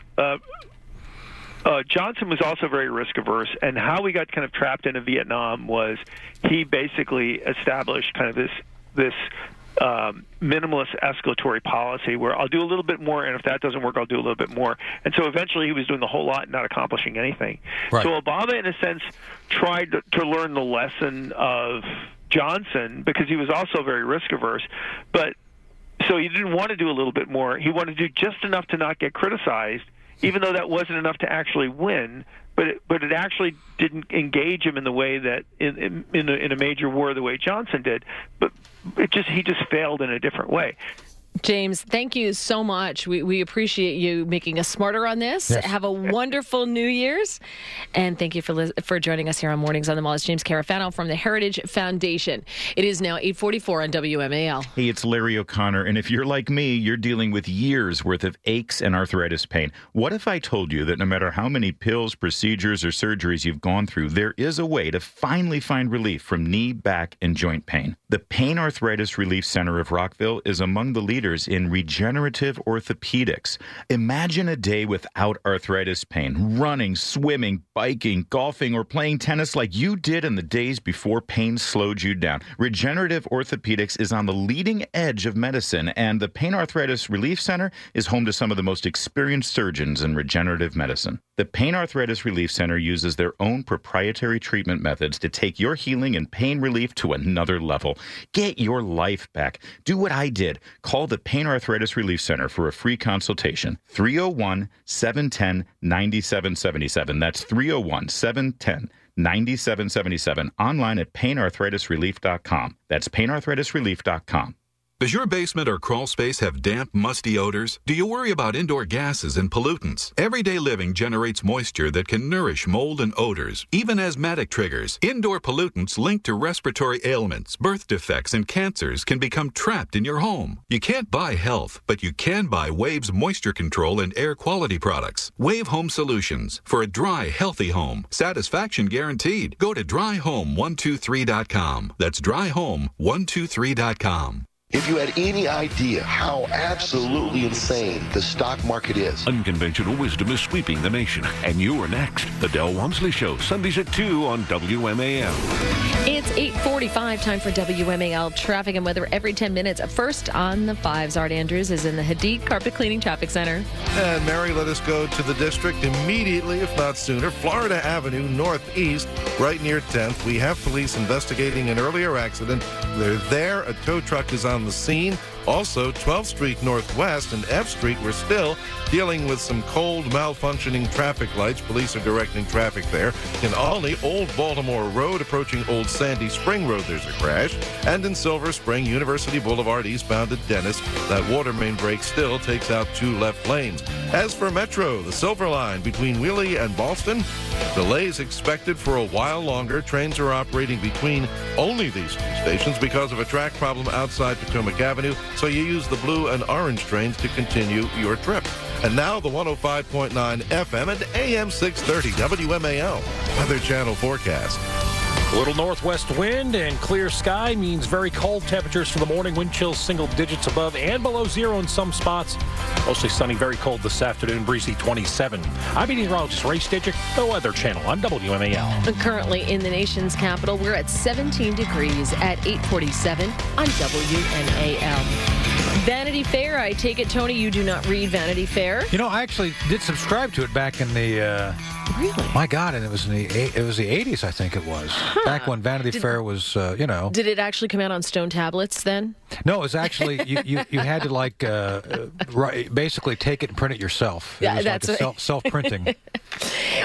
Johnson was also very risk-averse, and how we got kind of trapped into Vietnam was he basically established kind of this minimalist escalatory policy where I'll do a little bit more, and if that doesn't work, I'll do a little bit more. And so eventually he was doing a whole lot and not accomplishing anything. Right. So Obama, in a sense, tried to learn the lesson of Johnson because he was also very risk-averse, but so he didn't want to do a little bit more. He wanted to do just enough to not get criticized, even though that wasn't enough to actually win, but it actually didn't engage him in the way that in a major war the way Johnson did. But he just failed in a different way. James, thank you so much. We appreciate you making us smarter on this. Yes. Have a wonderful New Year's. And thank you for joining us here on Mornings on the Mall. It's James Carafano from the Heritage Foundation. It is now 8:44 on WMAL. Hey, it's Larry O'Connor. And if you're like me, you're dealing with years worth of aches and arthritis pain. What if I told you that no matter how many pills, procedures, or surgeries you've gone through, there is a way to finally find relief from knee, back, and joint pain? The Pain Arthritis Relief Center of Rockville is among the leaders in regenerative orthopedics. Imagine a day without arthritis pain, running, swimming, biking, golfing, or playing tennis like you did in the days before pain slowed you down. Regenerative orthopedics is on the leading edge of medicine, and the Pain Arthritis Relief Center is home to some of the most experienced surgeons in regenerative medicine. The Pain Arthritis Relief Center uses their own proprietary treatment methods to take your healing and pain relief to another level. Get your life back. Do what I did. Call the Pain Arthritis Relief Center for a free consultation. 301-710-9777. That's 301-710-9777. Online at painarthritisrelief.com. That's painarthritisrelief.com. Does your basement or crawl space have damp, musty odors? Do you worry about indoor gases and pollutants? Everyday living generates moisture that can nourish mold and odors, even asthmatic triggers. Indoor pollutants linked to respiratory ailments, birth defects, and cancers can become trapped in your home. You can't buy health, but you can buy Wave's moisture control and air quality products. Wave Home Solutions for a dry, healthy home. Satisfaction guaranteed. Go to dryhome123.com. That's dryhome123.com. If you had any idea how absolutely insane the stock market is. Unconventional wisdom is sweeping the nation. And you are next. The Del Walmsley Show, Sundays at 2 on WMAL. It's 8:45, time for WMAL traffic and weather every 10 minutes. First on the 5s, Art Andrews is in the Hadid Carpet Cleaning Traffic Center. And Mary, let us go to the district immediately, if not sooner. Florida Avenue Northeast, right near 10th. We have police investigating an earlier accident. They're there. A tow truck is on the scene. Also, 12th Street Northwest and F Street, we're still dealing with some cold, malfunctioning traffic lights. Police are directing traffic there. In Olney, Old Baltimore Road, approaching Old Sandy Spring Road, there's a crash. And in Silver Spring, University Boulevard, eastbound at Dennis, that water main break still takes out 2 left lanes. As for Metro, the Silver Line between Wheelie and Ballston, delays expected for a while longer. Trains are operating between only these 2 stations because of a track problem outside Potomac Avenue. So you use the blue and orange trains to continue your trip. And now the 105.9 FM and AM 630 WMAL Weather Channel forecast. A little northwest wind and clear sky means very cold temperatures for the morning. Wind chills single digits above and below zero in some spots. Mostly sunny, very cold this afternoon, breezy 27. I'm meteorologist Ray Stidgick, the Weather Channel on WMAL. Currently in the nation's capital, we're at 17 degrees at 8:47 on WMAL. Vanity Fair, I take it, Tony, you do not read Vanity Fair? You know, I actually did subscribe to it back in the... Really? My God, and it was the 80s, I think it was. Huh. Back when Vanity Fair was, Did it actually come out on stone tablets then? No, it was actually, you had to, like, basically take it and print it yourself. It was that's like right. Self-printing.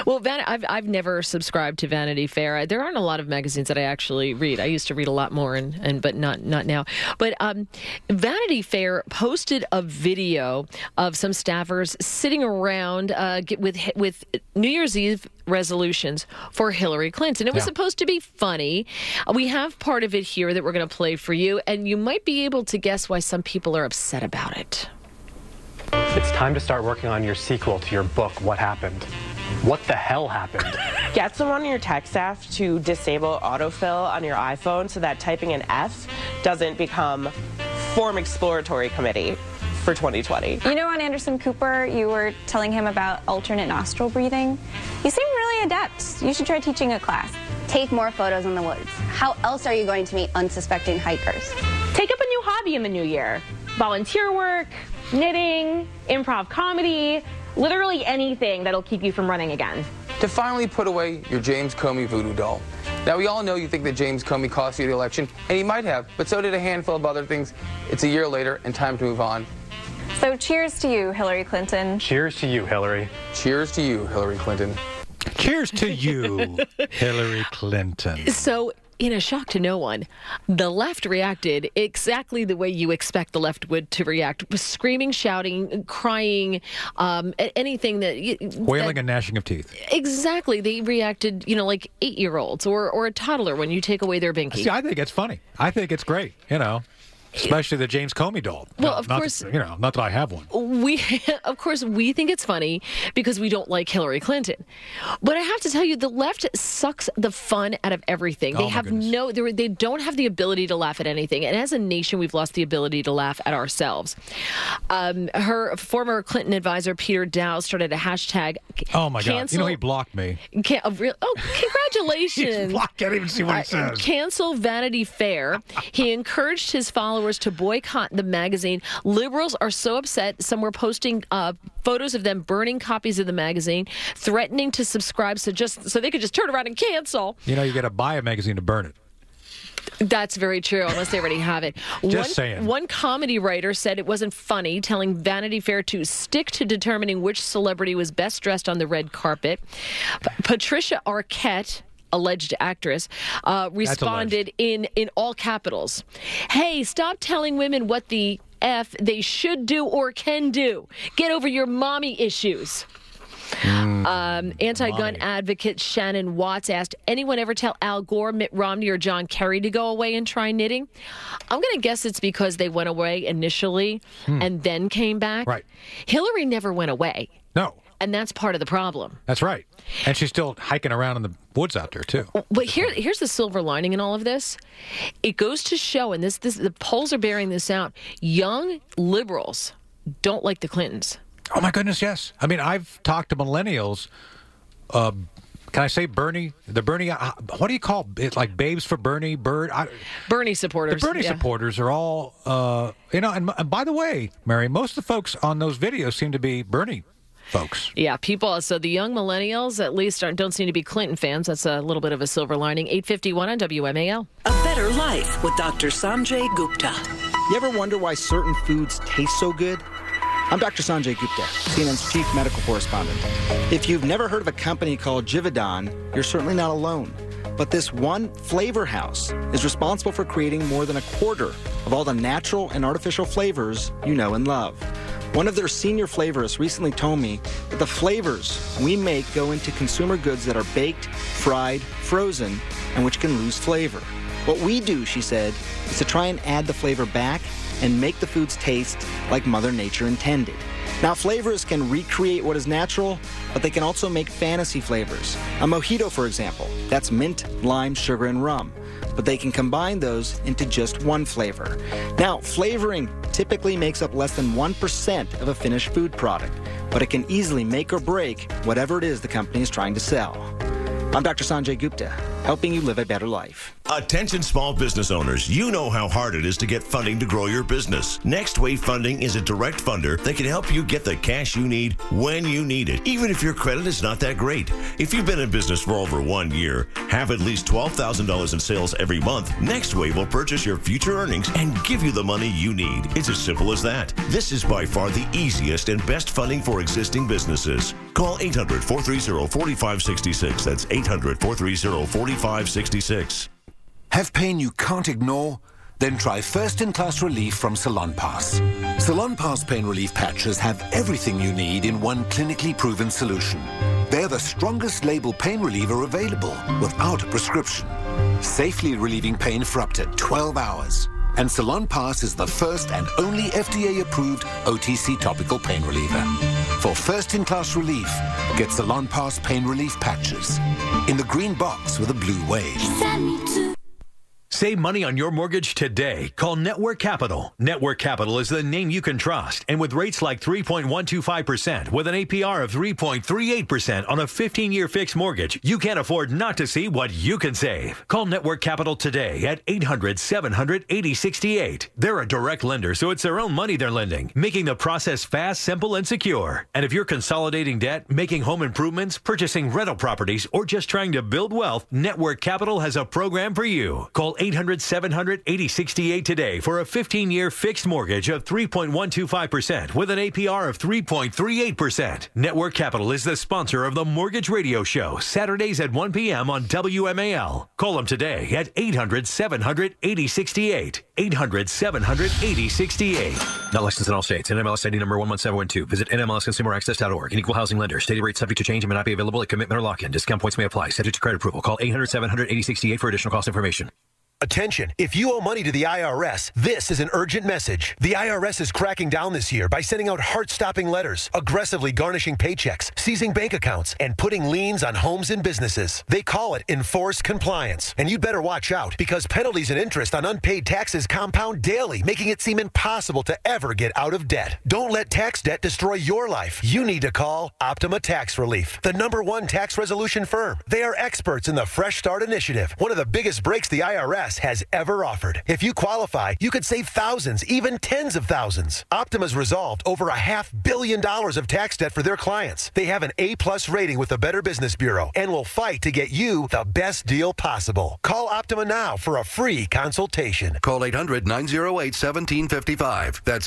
Well, I've never subscribed to Vanity Fair. There aren't a lot of magazines that I actually read. I used to read a lot more, but not now. But Vanity Fair posted a video of some staffers sitting around with New Year's Eve resolutions for Hillary Clinton. It was supposed to be funny. We have part of it here that we're going to play for you, and you might be able to guess why some people are upset about it. It's time to start working on your sequel to your book, What Happened? What the hell happened? Get someone on your tech staff to disable autofill on your iPhone so that typing an F doesn't become Form Exploratory Committee for 2020. You know, on Anderson Cooper, you were telling him about alternate nostril breathing. You seem really adept. You should try teaching a class. Take more photos in the woods. How else are you going to meet unsuspecting hikers? Take up a new hobby in the new year. Volunteer work, knitting, improv comedy, literally anything that'll keep you from running again. To finally put away your James Comey voodoo doll. Now, we all know you think that James Comey cost you the election, and he might have, but so did a handful of other things. It's a year later, and time to move on. So cheers to you, Hillary Clinton. Cheers to you, Hillary. Cheers to you, Hillary Clinton. Cheers to you, Hillary Clinton. So, in a shock to no one, the left reacted exactly the way you expect the left would to react. Screaming, shouting, crying, anything that... Wailing and gnashing of teeth. Exactly. They reacted, like 8-year-olds or a toddler when you take away their binky. See, I think it's funny. I think it's great, Especially the James Comey doll. Well, of course, not that I have one. We think it's funny because we don't like Hillary Clinton. But I have to tell you, the left sucks the fun out of everything. They have they don't have the ability to laugh at anything. And as a nation, we've lost the ability to laugh at ourselves. Her former Clinton advisor, Peter Dow, started a hashtag. Oh my God! He blocked me. Congratulations! I can't even see what he says. Cancel Vanity Fair. He encouraged his followers to boycott the magazine. Liberals are so upset. Some were posting photos of them burning copies of the magazine, threatening to subscribe so they could just turn around and cancel. You got to buy a magazine to burn it. That's very true, unless they already have it. Saying. One comedy writer said it wasn't funny, telling Vanity Fair to stick to determining which celebrity was best dressed on the red carpet. Patricia Arquette, alleged actress, responded in all capitals. Hey, stop telling women what the F they should do or can do. Get over your mommy issues. Anti-gun advocate Shannon Watts asked, anyone ever tell Al Gore, Mitt Romney, or John Kerry to go away and try knitting? I'm going to guess it's because they went away initially and then came back. Right. Hillary never went away. No. And that's part of the problem. That's right. And she's still hiking around in the woods out there, too. But here's the silver lining in all of this. It goes to show, and the polls are bearing this out, young liberals don't like the Clintons. Oh, my goodness, yes. I mean, I've talked to millennials. Can I say Bernie? The Bernie, what do you call it? Like babes for Bernie? Bernie supporters. The Bernie supporters are all, and by the way, Mary, most of the folks on those videos seem to be Bernie folks. Yeah, people. So the young millennials at least don't seem to be Clinton fans. That's a little bit of a silver lining. 8:51 on WMAL. A Better Life with Dr. Sanjay Gupta. You ever wonder why certain foods taste so good? I'm Dr. Sanjay Gupta, CNN's chief medical correspondent. If you've never heard of a company called Givaudan, you're certainly not alone. But this one flavor house is responsible for creating more than a quarter of all the natural and artificial flavors you know and love. One of their senior flavorists recently told me that the flavors we make go into consumer goods that are baked, fried, frozen, and which can lose flavor. What we do, she said, is to try and add the flavor back and make the foods taste like Mother Nature intended. Now, flavors can recreate what is natural, but they can also make fantasy flavors. A mojito, for example, that's mint, lime, sugar, and rum. But they can combine those into just one flavor. Now, flavoring typically makes up less than 1% of a finished food product, but it can easily make or break whatever it is the company is trying to sell. I'm Dr. Sanjay Gupta. helping you live a better life. Attention small business owners, you know how hard it is to get funding to grow your business. Next Wave Funding is a direct funder that can help you get the cash you need when you need it, even if your credit is not that great. If you've been in business for over 1 year, have at least $12,000 in sales every month, Next Wave will purchase your future earnings and give you the money you need. It's as simple as that. This is by far the easiest and best funding for existing businesses. Call 800-430-4566. That's 800-430-4566. Have pain you can't ignore? Then try first-in-class relief from Salonpas. Salonpas pain relief patches have everything you need in one clinically proven solution. They're the strongest label pain reliever available without a prescription, safely relieving pain for up to 12 hours. And Salonpas is the first and only FDA-approved OTC topical pain reliever. For first-in-class relief, get Salonpas pain relief patches in the green box with a blue wave. Save money on your mortgage today. Call Network Capital. Network Capital is the name you can trust. And with rates like 3.125% with an APR of 3.38% on a 15-year fixed mortgage, you can't afford not to see what you can save. Call Network Capital today at 800-700-8068. They're a direct lender, so it's their own money they're lending, making the process fast, simple, and secure. And if you're consolidating debt, making home improvements, purchasing rental properties, or just trying to build wealth, Network Capital has a program for you. Call 800-700-8068 today for a 15-year fixed mortgage of 3.125% with an APR of 3.38%. Network Capital is the sponsor of the Mortgage Radio Show, Saturdays at 1 p.m. on WMAL. Call them today at 800-700-8068. 800-700-8068. Not licensed in all states. NMLS ID number 11712. Visit NMLSConsumerAccess.org. An equal housing lender. Stated rates subject to change and may not be available at commitment or lock-in. Discount points may apply. Subject to credit approval. Call 800-700-8068 for additional cost information. Attention, if you owe money to the IRS, this is an urgent message. The IRS is cracking down this year by sending out heart-stopping letters, aggressively garnishing paychecks, seizing bank accounts, and putting liens on homes and businesses. They call it enforced compliance. And you'd better watch out because penalties and interest on unpaid taxes compound daily, making it seem impossible to ever get out of debt. Don't let tax debt destroy your life. You need to call Optima Tax Relief, the #1 tax resolution firm. They are experts in the Fresh Start Initiative, one of the biggest breaks the IRS has ever offered. If you qualify, you could save thousands, even tens of thousands. Optima's resolved over $500 million of tax debt for their clients. They have an A+ rating with the Better Business Bureau and will fight to get you the best deal possible. Call Optima now for a free consultation. Call 800-908-1755. That's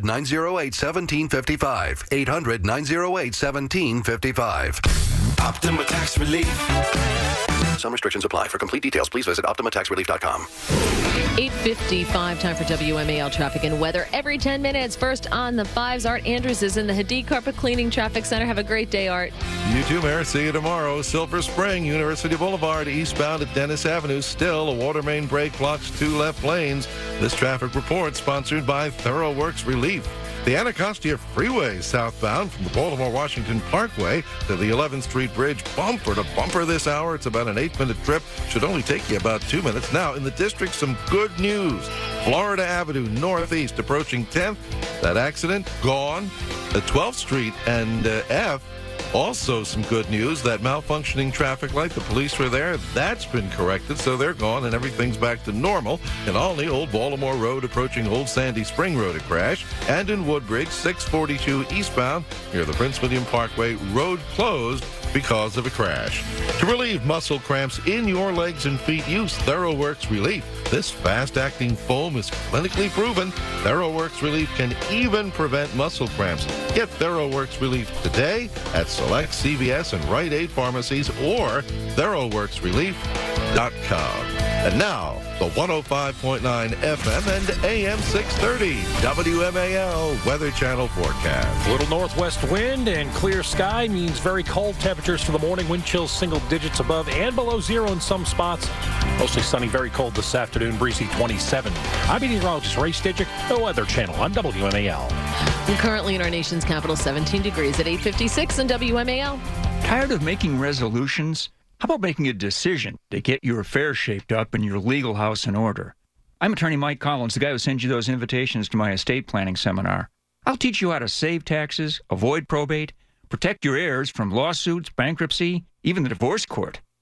800-908-1755. 800-908-1755. Optima Tax Relief. Some restrictions apply. For complete details, please visit OptimaTaxRelief.com. 8:55, time for WMAL traffic and weather every 10 minutes. First on the 5s, Art Andrews is in the Hadid Carpet Cleaning Traffic Center. Have a great day, Art. You too, Mayor. See you tomorrow. Silver Spring, University Boulevard, eastbound at Dennis Avenue. Still, a water main break blocks 2 left lanes. This traffic report sponsored by Thorough Works Relief. The Anacostia Freeway southbound from the Baltimore-Washington Parkway to the 11th Street Bridge, bumper to bumper this hour. It's about an 8-minute trip. Should only take you about 2 minutes. Now, in the district, some good news. Florida Avenue northeast approaching 10th. That accident, gone. The 12th Street and F. Also some good news, that malfunctioning traffic light, the police were there. That's been corrected, so they're gone and everything's back to normal. In Olney, Old Baltimore Road approaching Old Sandy Spring Road, a crash. And in Woodbridge, 642 eastbound near the Prince William Parkway, road closed because of a crash. To relieve muscle cramps in your legs and feet, use Thorough Works Relief. This fast-acting foam is clinically proven. Thorough Works Relief can even prevent muscle cramps. Get Thorough Works Relief today at select CVS and Rite Aid pharmacies or ThoroughWorksRelief.com. And now, the 105.9 FM and AM 630 WMAL Weather Channel forecast. A little northwest wind and clear sky means very cold temperatures for the morning. Wind chills single digits above and below zero in some spots. Mostly sunny, very cold this afternoon, breezy 27. I'm meteorologist Ray Stidgick, the Weather Channel on WMAL. And currently in our nation's capital, 17 degrees at 8:56 in WMAL. Tired of making resolutions? How about making a decision to get your affairs shaped up and your legal house in order? I'm attorney Mike Collins, the guy who sends you those invitations to my estate planning seminar. I'll teach you how to save taxes, avoid probate, protect your heirs from lawsuits, bankruptcy, even the divorce court.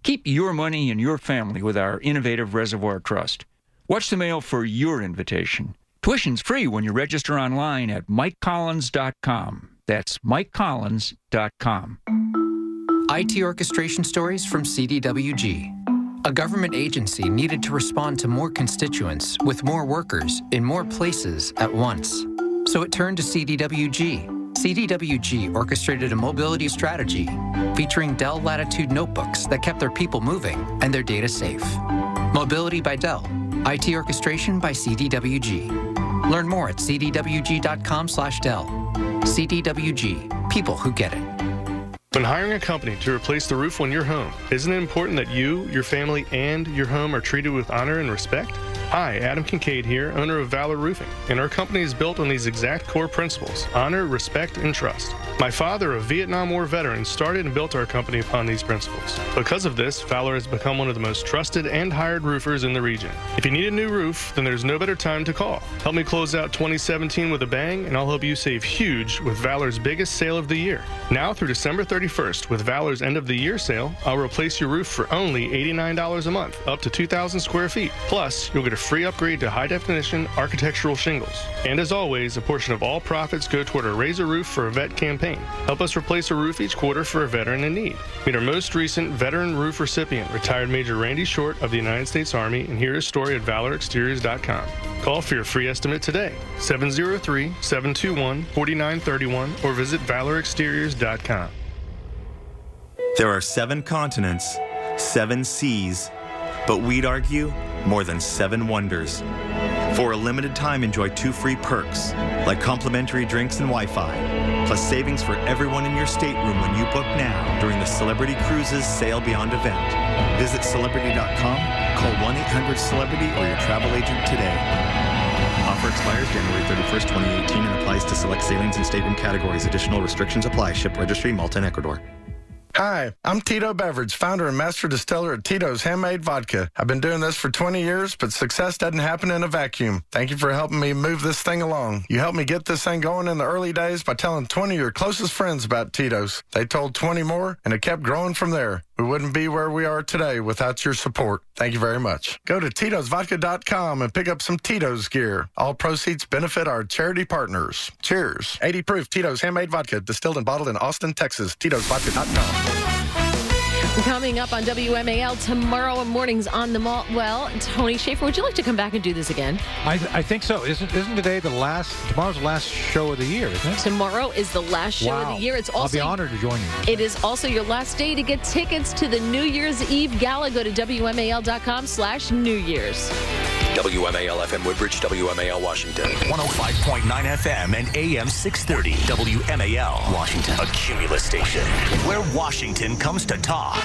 Keep your money and your family with our innovative Reservoir Trust. Watch the mail for your invitation. Tuition's free when you register online at MikeCollins.com. That's MikeCollins.com. IT orchestration stories from CDWG. A government agency needed to respond to more constituents with more workers in more places at once. So it turned to CDWG. CDWG orchestrated a mobility strategy featuring Dell Latitude notebooks that kept their people moving and their data safe. Mobility by Dell. IT orchestration by CDWG. Learn more at cdwg.com/Dell. CDWG. People who get it. When hiring a company to replace the roof on your home, isn't it important that you, your family, and your home are treated with honor and respect? Hi, Adam Kincaid here, owner of Valor Roofing, and our company is built on these exact core principles: honor, respect, and trust. My father, a Vietnam War veteran, started and built our company upon these principles. Because of this, Valor has become one of the most trusted and hired roofers in the region. If you need a new roof, then there's no better time to call. Help me close out 2017 with a bang, and I'll help you save huge with Valor's biggest sale of the year. Now through December 31st, with Valor's end of the year sale, I'll replace your roof for only $89 a month, up to 2,000 square feet. Plus, you'll get a free upgrade to high-definition architectural shingles. And as always, a portion of all profits go toward a Raise a Roof for a Vet campaign. Help us replace a roof each quarter for a veteran in need. Meet our most recent veteran roof recipient, retired Major Randy Short of the United States Army, and hear his story at valorexteriors.com. Call for your free estimate today, 703-721-4931, or visit valorexteriors.com. There are 7 continents, 7 seas, but we'd argue more than 7 wonders. For a limited time, enjoy 2 free perks, like complimentary drinks and Wi-Fi, plus savings for everyone in your stateroom when you book now during the Celebrity Cruises Sail Beyond event. Visit Celebrity.com, call 1-800-CELEBRITY or your travel agent today. Offer expires January 31st, 2018 and applies to select sailings and stateroom categories. Additional restrictions apply. Ship registry, Malta and Ecuador. Hi, I'm Tito Beverage, founder and master distiller at Tito's Handmade Vodka. I've been doing this for 20 years, but success doesn't happen in a vacuum. Thank you for helping me move this thing along. You helped me get this thing going in the early days by telling 20 of your closest friends about Tito's. They told 20 more, and it kept growing from there. We wouldn't be where we are today without your support. Thank you very much. Go to Tito'sVodka.com and pick up some Tito's gear. All proceeds benefit our charity partners. Cheers. 80 proof Tito's Handmade Vodka, distilled and bottled in Austin, Texas. Tito'sVodka.com. Coming up on WMAL tomorrow mornings on the mall. Well, Tony Schaefer, would you like to come back and do this again? I think so. Isn't today tomorrow's the last show of the year, isn't it? Tomorrow is the last show of the year. It's also, I'll be honored to join you. It is also your last day to get tickets to the New Year's Eve Gala. Go to WMAL.com/New Year's. WMAL FM Woodbridge, WMAL Washington. 105.9 FM and AM 630. WMAL Washington. A Cumulus station where Washington comes to talk.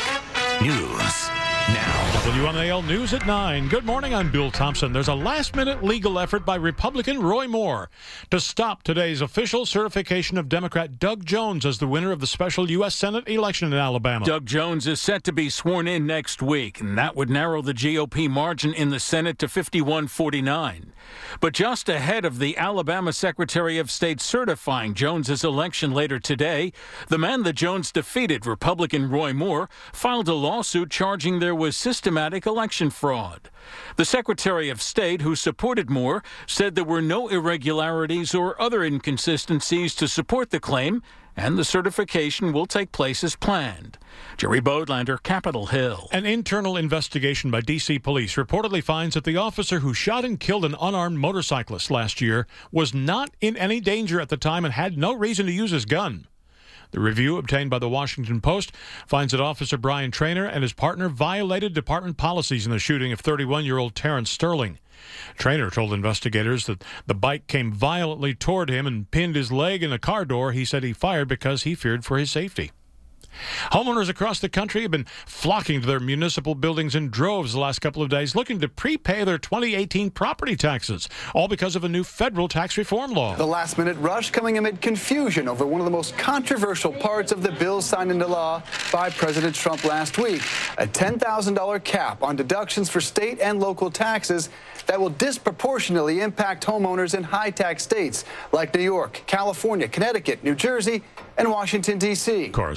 News now. WMAL News at 9. Good morning, I'm Bill Thompson. There's a last-minute legal effort by Republican Roy Moore to stop today's official certification of Democrat Doug Jones as the winner of the special U.S. Senate election in Alabama. Doug Jones is set to be sworn in next week, and that would narrow the GOP margin in the Senate to 51-49. But just ahead of the Alabama Secretary of State certifying Jones's election later today, the man that Jones defeated, Republican Roy Moore, filed a lawsuit charging there was systematic election fraud. The Secretary of State, who supported Moore, said there were no irregularities or other inconsistencies to support the claim, and the certification will take place as planned. Jerry Bodlander, Capitol Hill. An internal investigation by D.C. police reportedly finds that the officer who shot and killed an unarmed motorcyclist last year was not in any danger at the time and had no reason to use his gun. The review obtained by the Washington Post finds that Officer Brian Traynor and his partner violated department policies in the shooting of 31-year-old Terrence Sterling. Traynor told investigators that the bike came violently toward him and pinned his leg in a car door. He said he fired because he feared for his safety. Homeowners across the country have been flocking to their municipal buildings in droves the last couple of days looking to prepay their 2018 property taxes, all because of a new federal tax reform law. The last-minute rush coming amid confusion over one of the most controversial parts of the bill signed into law by President Trump last week, a $10,000 cap on deductions for state and local taxes that will disproportionately impact homeowners in high-tax states like New York, California, Connecticut, New Jersey, and Washington, D.C. Correspondent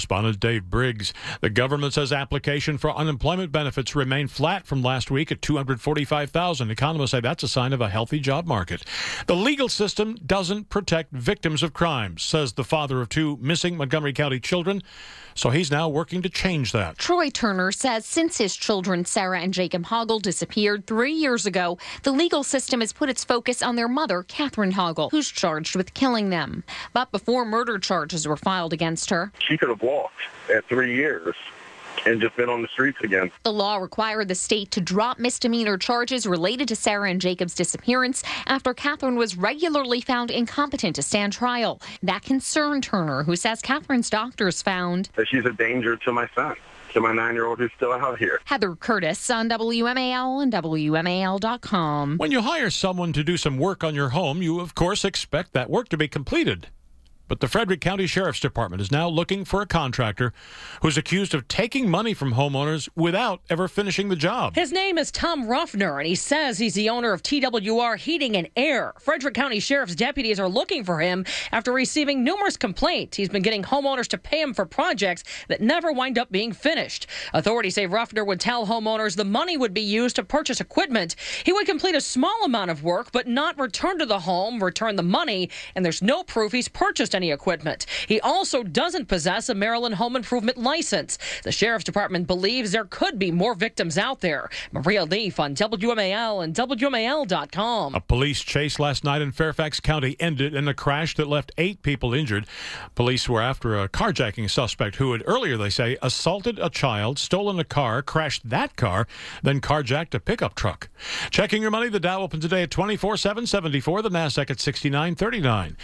Dave Briggs. The government says application for unemployment benefits remained flat from last week at 245,000. Economists say that's a sign of a healthy job market. The legal system doesn't protect victims of crimes, says the father of two missing Montgomery County children. So he's now working to change that. Troy Turner says since his children, Sarah and Jacob Hoggle, disappeared 3 years ago, the legal system has put its focus on their mother, Catherine Hoggle, who's charged with killing them. But before murder charges were filed against her, she could have walked at 3 years and just been on the streets again. The law required the state to drop misdemeanor charges related to Sarah and Jacob's disappearance after Catherine was regularly found incompetent to stand trial. That concerned Turner, who says Catherine's doctors found that she's a danger to my son, to my 9-year-old who's still out here. Heather Curtis on WMAL and WMAL.com. When you hire someone to do some work on your home, you, of course, expect that work to be completed. But the Frederick County Sheriff's Department is now looking for a contractor who's accused of taking money from homeowners without ever finishing the job. His name is Tom Ruffner, and he says he's the owner of TWR Heating and Air. Frederick County Sheriff's deputies are looking for him after receiving numerous complaints. He's been getting homeowners to pay him for projects that never wind up being finished. Authorities say Ruffner would tell homeowners the money would be used to purchase equipment. He would complete a small amount of work, but not return to the home, return the money, and there's no proof he's purchased any equipment. He also doesn't possess a Maryland home improvement license. The Sheriff's Department believes there could be more victims out there. Maria Leaf on WMAL and WMAL.com. A police chase last night in Fairfax County ended in a crash that left 8 people injured. Police were after a carjacking suspect who had earlier, they say, assaulted a child, stolen a car, crashed that car, then carjacked a pickup truck. Checking your money, the Dow opened today at 24,774, the NASDAQ at 69.39.